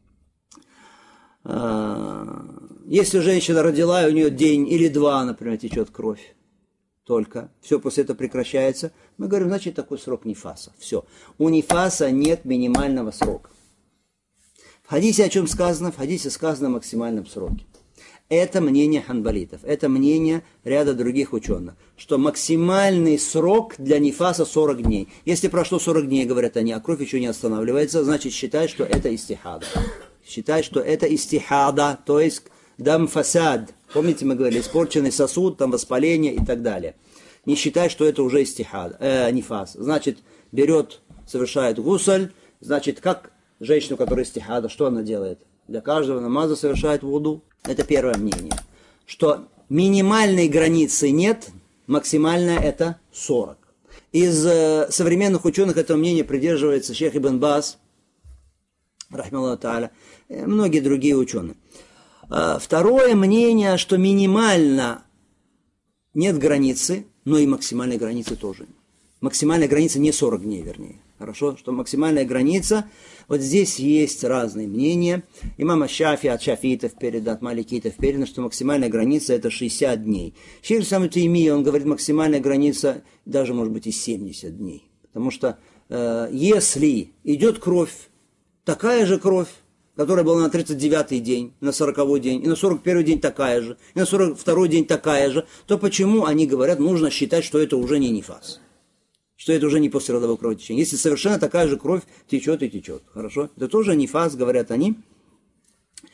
Если женщина родила, и у нее день или два, например, течет кровь, только, все после этого прекращается, мы говорим, значит, такой срок нифаса. Все. У нифаса нет минимального срока. В хадисе о чем сказано? В хадисе сказано о максимальном сроке. Это мнение ханбалитов, это мнение ряда других ученых, что максимальный срок для нифаса 40 дней. Если прошло 40 дней, говорят они, а кровь еще не останавливается, значит, считай, что это истихада. Считай, что это истихада, то есть дам фасад. Помните, мы говорили, испорченный сосуд, там воспаление и так далее. Не считай, что это уже истихад, нифас. Значит, берет, совершает гусль, значит, как женщина, которая истихада, что она делает? Для каждого намаза совершает вуду. Это первое мнение. Что минимальной границы нет, максимальная это 40. Из современных ученых этого мнения придерживается шейх Ибн Баз, рахмаллаху тааля, многие другие ученые. Второе мнение, что минимально нет границы, но и максимальной границы тоже. Максимальная граница не 40 дней, вернее. Хорошо, что максимальная граница, вот здесь есть разные мнения. Имам Шафи от шафиитов передано, от маликитов передано, что максимальная граница это 60 дней. Шейх Ислам ибн Таймия, он говорит, максимальная граница даже может быть и 70 дней. Потому что если идет кровь, такая же кровь, которая была на 39-й день, на 40-й день, и на 41-й день такая же, и на 42-й день такая же, то почему они говорят, нужно считать, что это уже не нифас? Что это уже не послеродовое кровотечение. Если совершенно такая же кровь течет и течет. Хорошо? Это тоже нифас, говорят они.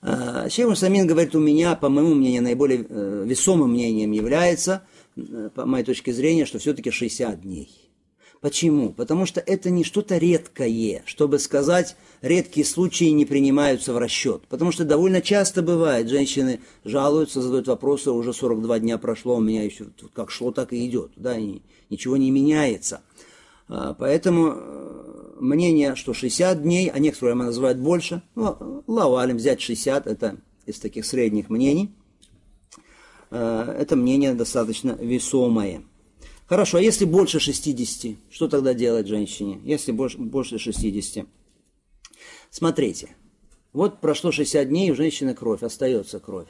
Шейх Усамин говорит, у меня, по моему мнению, наиболее весомым мнением является, по моей точке зрения, что все-таки 60 дней. Почему? Потому что это не что-то редкое, чтобы сказать, редкие случаи не принимаются в расчет. Потому что довольно часто бывает, женщины жалуются, задают вопросы, уже 42 дня прошло, у меня еще как шло, так и идет, да, и ничего не меняется. Поэтому мнение, что 60 дней, а некоторые называют больше, ну, Аллаху алим, взять 60, это из таких средних мнений, это мнение достаточно весомое. Хорошо, а если больше 60, что тогда делать женщине? Если больше 60. Смотрите, вот прошло 60 дней, у женщины кровь, остается кровь.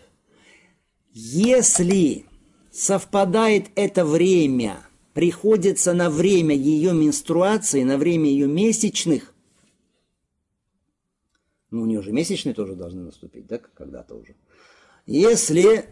Если совпадает это время, приходится на время ее менструации, на время ее месячных, ну у нее же месячные тоже должны наступить, да, когда-то уже. Если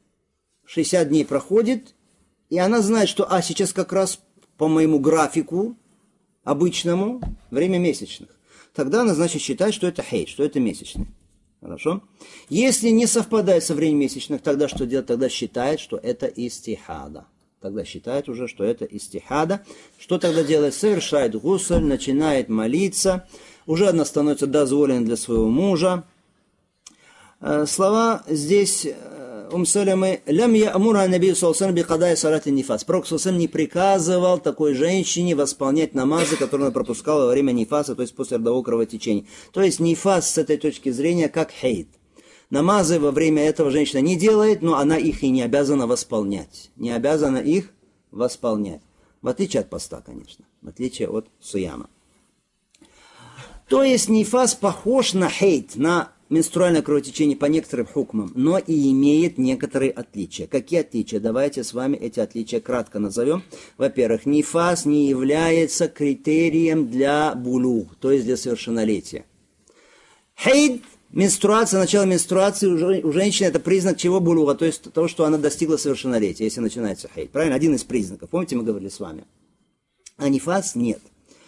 60 дней проходит, и она знает, что сейчас как раз по моему графику обычному время месячных. Тогда она, значит, считает, что это хейд, что это месячный. Хорошо? Если не совпадает со временем месячных, тогда что делать? Тогда считает, что это истихада. Тогда считает уже, что это истихада. Что тогда делает? Совершает гусль, начинает молиться. Уже она становится дозволенной для своего мужа. Слова здесь... Салямы, лям я амура набию салсалям бикадай салати нифас. Пророк салсалям не приказывал такой женщине восполнять намазы, которые она пропускала во время нифаса, то есть после родового кровотечения. То есть нифас с этой точки зрения как хейд. Намазы во время этого женщина не делает, но она их и не обязана восполнять. Не обязана их восполнять. В отличие от поста, конечно. В отличие от суяма. То есть нифас похож на хейд, на менструальное кровотечение по некоторым хукмам, но и имеет некоторые отличия. Какие отличия? Давайте с вами эти отличия кратко назовем. Во-первых, нифас не является критерием для булуг, то есть для совершеннолетия. Хейд, менструация, начало менструации у женщины это признак чего булуга, то есть того, что она достигла совершеннолетия, если начинается хейд. Правильно? Один из признаков. Помните, мы говорили с вами? А нифас нет.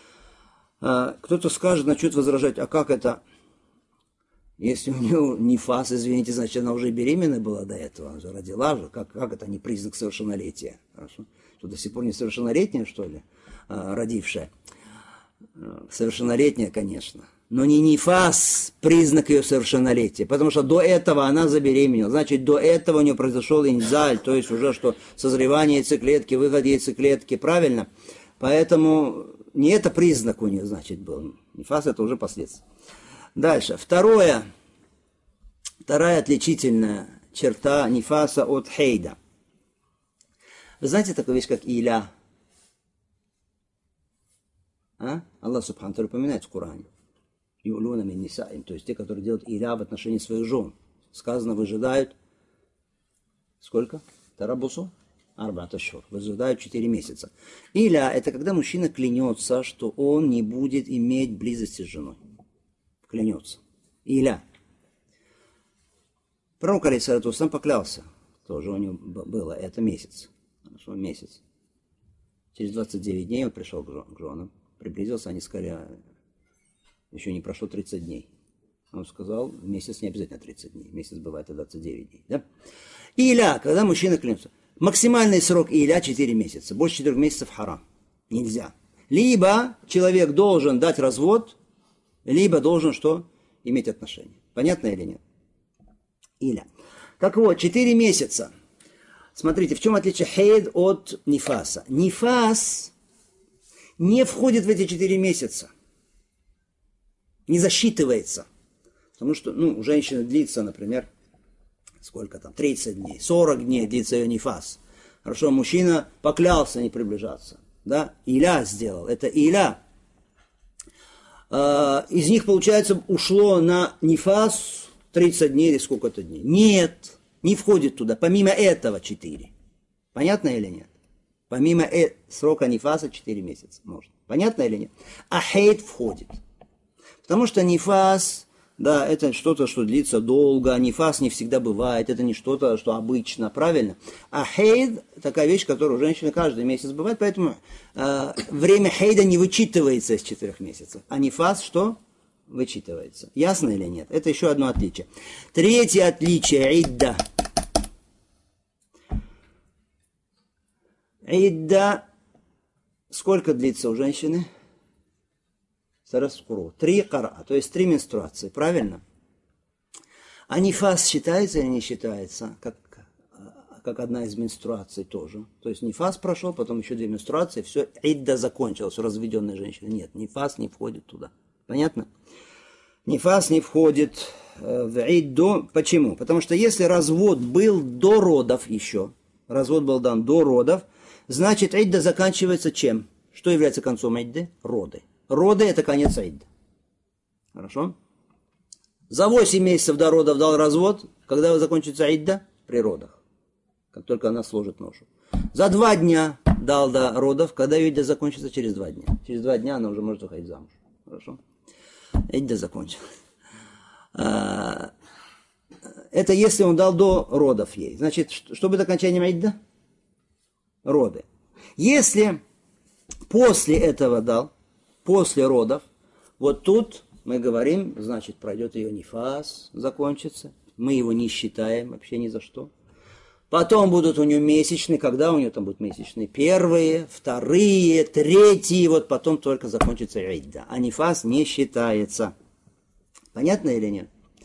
Кто-то скажет, начнет возражать, а как это? Если у нее нифас, извините, значит, она уже беременна была до этого, она же родила же. Как это не признак совершеннолетия? Хорошо? Что до сих пор не совершеннолетняя, что ли, родившая? Совершеннолетняя, конечно. Но не нифас признак ее совершеннолетия, потому что до этого она забеременела. Значит, до этого у нее произошел инзаль, то есть уже что созревание яйцеклетки, выход яйцеклетки, правильно? Поэтому не это признак у нее, значит, был. Нифас это уже последствия. Дальше. Вторая отличительная черта нифаса от хейда. Вы знаете такую вещь, как иля? Аллах Субхану ва упоминает в Коране. Юлуна мин нисаим, то есть те, которые делают иля в отношении своих жен. Сказано, выжидают сколько? Тарабусу? Арбат ашхур. Выжидают 4 месяца. Иля это когда мужчина клянется, что он не будет иметь близости с женой. Клянется. Иля. Пророк алейхиссалату сам поклялся. Тоже у него было. Это месяц. Хорошо, месяц. Через 29 дней он пришел к женам. Приблизился, они сказали, еще не прошло 30 дней. Он сказал, месяц не обязательно 30 дней. Месяц бывает и 29 дней. Да? Иля, когда мужчина клянется. Максимальный срок иля 4 месяца. Больше 4 месяцев харам. Нельзя. Либо человек должен дать развод, либо должен что? Иметь отношения. Понятно или нет? Иля. Так вот, 4 месяца. Смотрите, в чем отличие хейд от нифаса? Нифас не входит в эти 4 месяца. Не засчитывается. Потому что, у женщины длится, например, сколько там, 30 дней, 40 дней длится ее нифас. Хорошо, мужчина поклялся не приближаться. Да? Иля сделал. Это иля. Из них, получается, ушло на нифас 30 дней или сколько-то дней. Нет, не входит туда. Помимо этого 4. Понятно или нет? Помимо срока нифаса 4 месяца можно. Понятно или нет? А хейд входит. Потому что нифас, да, это что-то, что длится долго. Нифас не всегда бывает. Это не что-то, что обычно, правильно? А хейд, такая вещь, которая у женщины каждый месяц бывает. Поэтому время хейда не вычитывается из 4 месяцев. А нифас что? вычитывается. Ясно или нет? Это еще одно отличие. Третье отличие. Идда. Идда. Сколько длится у женщины? 3 кара, то есть 3 менструации. Правильно? А нифас считается или не считается? Как одна из менструаций тоже. То есть нифас прошел, потом еще 2 менструации, все, идда закончилась у разведенной женщины. Нет, нифас не входит туда. Понятно? Нифас не входит в идду. Почему? Потому что если развод был до родов еще, развод был дан до родов, значит идда заканчивается чем? Что является концом идды? Роды. Роды это конец идды. Хорошо? За 8 месяцев до родов дал развод. Когда закончится идда? При родах. Как только она сложит ношу. За 2 дня дал до родов, когда идда закончится через 2 дня. Через 2 дня она уже может выходить замуж. Хорошо? Идда закончилась. Это если он дал до родов ей. Значит, что будет окончанием идда? Роды. Если после этого дал, после родов, вот тут мы говорим, значит, пройдет ее нифас, закончится. Мы его не считаем вообще ни за что. Потом будут у нее месячные. Когда у нее там будут месячные? 1, 2, 3. Вот потом только закончится идда. А нифас не считается. Понятно или нет?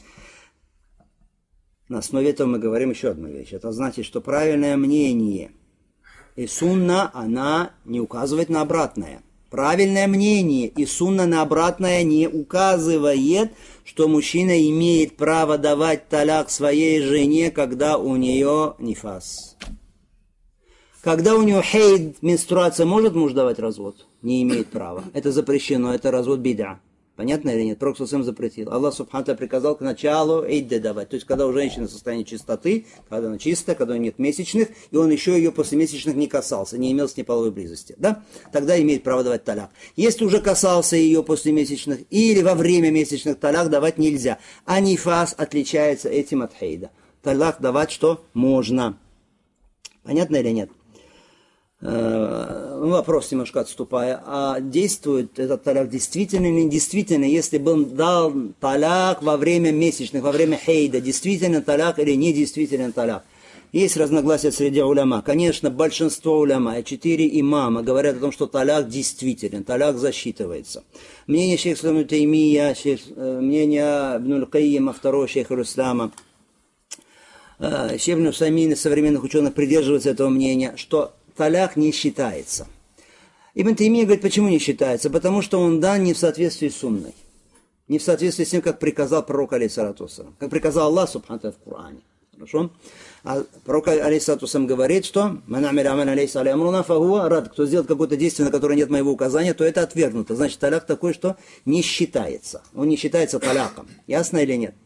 На основе этого мы говорим еще одну вещь. Это значит, что правильное мнение и сунна, она не указывает на обратное. Правильное мнение и сунна на обратное не указывает, что мужчина имеет право давать таляк своей жене, когда у нее нифас. Когда у нее хейд, менструация, может муж давать развод? Не имеет права. Это запрещено, это развод бида. Понятно или нет? Пророк сам запретил. Аллах субхану приказал к началу идды давать. То есть, когда у женщины состояние чистоты, когда она чистая, когда у нее нет месячных, и он еще ее после месячных не касался, не имел с ней половой близости. Да? Тогда имеет право давать таляк. Если уже касался ее после месячных или во время месячных, таляк давать нельзя. А нифас отличается этим от хейда. Таляк давать что? Можно. Понятно или нет? Вопрос немножко отступая. А действует этот таляк действительно или недействительно, если бы он дал таляк во время месячных, во время хейда, действительно таляк или недействительно таляк? Есть разногласия среди уляма. Конечно, большинство уляма, 4 имама говорят о том, что таляк действителен, таляк засчитывается. Мнение шейха ибн Таймия, мнение Ибн Кайима, второго шейха ислама, шейх ибн Усаймин из современных ученых придерживаются этого мнения, что таляк не считается. Ибн Таймия говорит, почему не считается? Потому что он дан не в соответствии с сунной. Не в соответствии с тем, как приказал пророк, алейхиссалату вассалам. Как приказал Аллах, субхану в Коране. Хорошо? А пророк, алейхиссалату вассалам, говорит, что кто сделает какое-то действие, на которое нет моего указания, то это отвергнуто. Значит, таляк такой, что не считается. Он не считается таляком. Ясно или нет?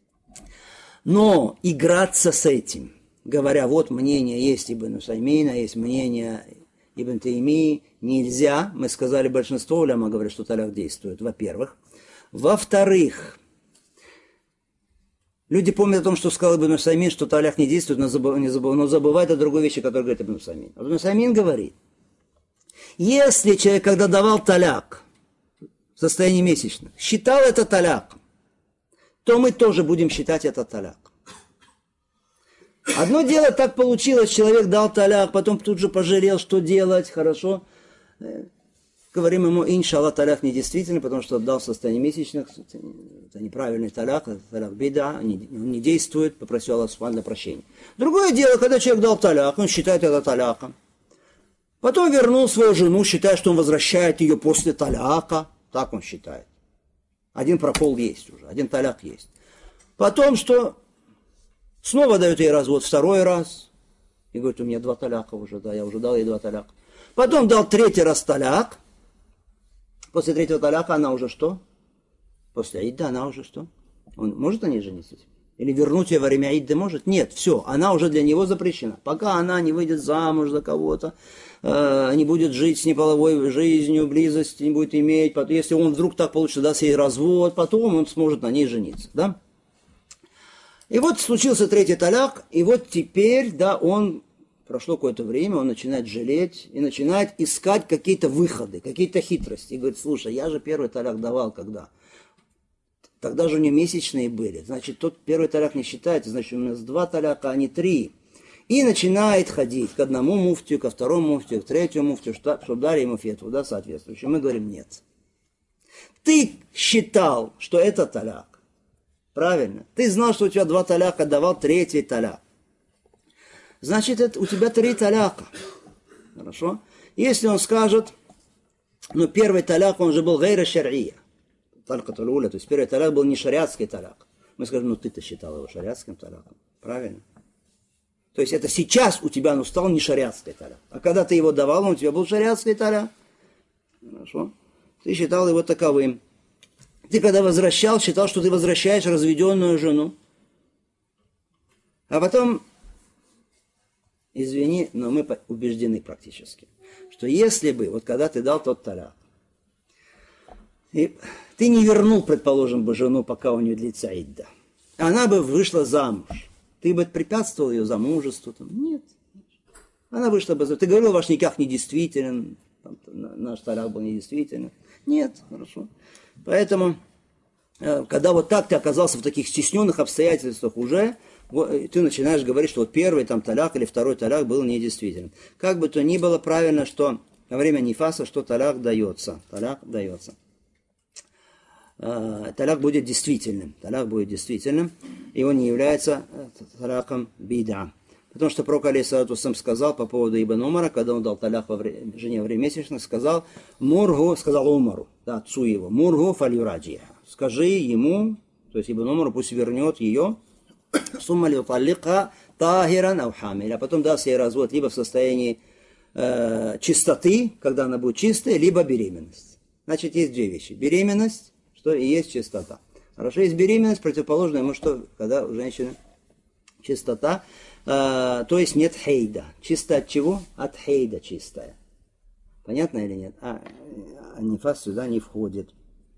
Но играться с этим, говоря, вот мнение есть Ибн Усаймина, есть мнение Ибн Таймии, нельзя. Мы сказали, большинство уляма говорят, что таляк действует, во-первых. Во-вторых, люди помнят о том, что сказал Ибн Усаймин, что таляк не действует, но забывают о другой вещи, которую говорит Ибн Усаймин. Ибн Усаймин говорит, если человек, когда давал таляк в состоянии месячных, считал это таляком, то мы тоже будем считать это таляк. Одно дело, так получилось, человек дал таляк, потом тут же пожалел, что делать, хорошо. Говорим ему, иншаллах, таляк недействительный, потому что дал в состоянии месячных, это неправильный таляк, таляк бида, он не действует, попросил Аллах субхану прощения. Другое дело, когда человек дал таляк, он считает это таляком. Потом вернул свою жену, считая, что он возвращает ее после таляка, так он считает. Один прокол есть уже, один таляк есть. Потом что? Снова дает ей развод 2 раз. И говорит, у меня 2 таляка уже, да, я уже дал ей 2 таляка. Потом дал 3 раз таляк. После 3-го таляка она уже что? После идды она уже что? Он может на ней жениться? Или вернуть ее во время идды может? Нет, все, она уже для него запрещена. Пока она не выйдет замуж за кого-то, не будет жить с неполовой жизнью, близости не будет иметь. Потом, если он вдруг так получится, даст ей развод, потом он сможет на ней жениться, да? И вот случился 3-й таляк, и вот теперь, да, прошло какое-то время, он начинает жалеть и начинает искать какие-то выходы, какие-то хитрости. И говорит, слушай, я же 1-й таляк давал когда? Тогда же у нее месячные были. Значит, тот первый таляк не считается. Значит, у нас 2 таляка, а не 3. И начинает ходить к одному муфтию, ко второму муфтию, к третьему муфтию, чтобы дали ему фетву, да, соответствующую. Мы говорим, нет. Ты считал, что это таляк. Правильно? Ты знал, что у тебя 2 таляка, давал 3-й таляк. Значит, это у тебя 3 таляка. Хорошо? Если он скажет, ну, первый таляк, он же был гайра шар'ия. Талькатуль уля, то есть первый таляк был не шариатский таляк. Мы скажем, ну, ты-то считал его шариатским таляком. Правильно? То есть это сейчас у тебя он стал не шариатский таляк. А когда ты его давал, он у тебя был шариатский таляк. Хорошо? Ты считал его таковым. Ты когда возвращал, считал, что ты возвращаешь разведенную жену. А потом, извини, но мы убеждены практически, что если бы, вот когда ты дал тот таляк, и ты не вернул, предположим, бы жену, пока у нее длится идда, она бы вышла замуж, ты бы препятствовал ее замужеству? Там? Нет. Она вышла бы замуж. Ты говорил, ваш никак недействителен, наш таляк был недействителен. Нет, хорошо. Поэтому, когда вот так ты оказался в таких стесненных обстоятельствах уже, ты начинаешь говорить, что вот первый там таляк или второй таляк был недействителен. Как бы то ни было, правильно, что во время нифаса, что таляк дается. Таляк дается. Таляк будет действительным. Таляк будет действительным. И он не является таляком бида. Потому что пророк алейхиссалату вассалям сказал по поводу Ибн Умара, когда он дал таляк жене во время месячных, сказал Мургу, сказал Умару, да, отцу его, Мургу фалюраджиха. Скажи ему, то есть Ибн Умару, пусть вернет ее, сумма люталлика тахиран ау хамиля, а потом даст ей развод либо в состоянии чистоты, когда она будет чистая, либо беременность. Значит, есть 2 вещи. Беременность, что и есть чистота. Хорошо, есть беременность, противоположная ему, что когда у женщины чистота, то есть нет хейда. Чисто от чего? От хейда чистая. Понятно или нет? А нифас сюда не входит.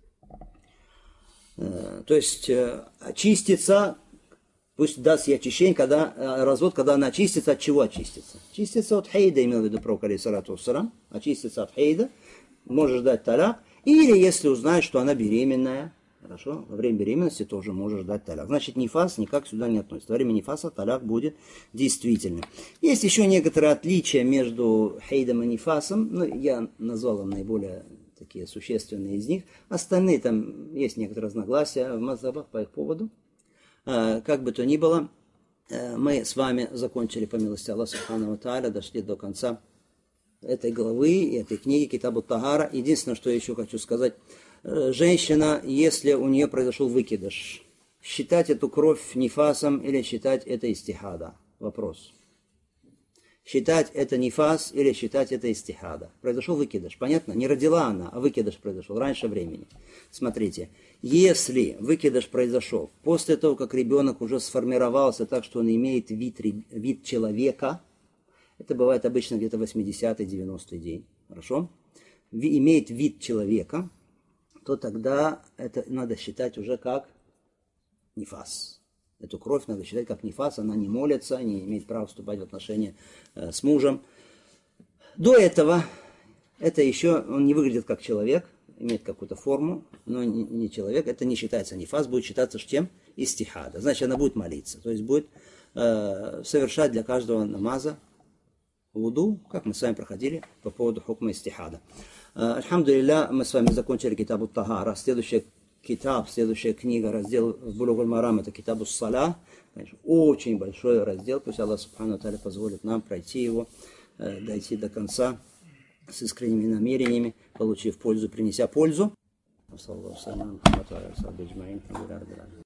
То есть очиститься, пусть даст ей очищение, когда развод, когда она очистится, от чего очистится? Очистится от хейда, имел в виду пророк алейхиссалату вассалям, очистится от хейда, можешь дать таляк, или если узнает, что она беременная, хорошо, во время беременности тоже можешь дать таляк. Значит, нифас никак сюда не относится. Во время нифаса таляк будет действительным. Есть еще некоторые отличия между хейдом и нифасом. Ну, я назвал вам наиболее такие существенные из них. Остальные там есть некоторые разногласия в мазхабах по их поводу. Как бы то ни было, мы с вами закончили, по милости Аллаха Субхану ва Тааля, дошли до конца этой главы, этой книги Китабу Тагара. Единственное, что я еще хочу сказать, женщина, если у нее произошел выкидыш, считать эту кровь нифасом или считать это истихада? Вопрос. Считать это нифас или считать это истихада? Произошел выкидыш, понятно? Не родила она, а выкидыш произошел раньше времени. Смотрите, если выкидыш произошел после того, как ребенок уже сформировался так, что он имеет вид человека, это бывает обычно где-то 80-й, 90-й день, хорошо? Имеет вид человека, то тогда это надо считать уже как нифас. Эту кровь надо считать как нифас, она не молится, не имеет права вступать в отношения с мужем. До этого это еще, он не выглядит как человек, имеет какую-то форму, но не человек, это не считается нифас, будет считаться чем? Истихада. Значит, она будет молиться, то есть будет совершать для каждого намаза вуду, как мы с вами проходили по поводу хукма истихада. Альхамдулилля, мы с вами закончили Китабу Тагара. Следующая книга, раздел в Булуг аль-Марам, это Китабу Саля. Очень большой раздел, пусть Аллах Субхану Тааля позволит нам пройти его, дойти до конца с искренними намерениями, получив пользу, принеся пользу.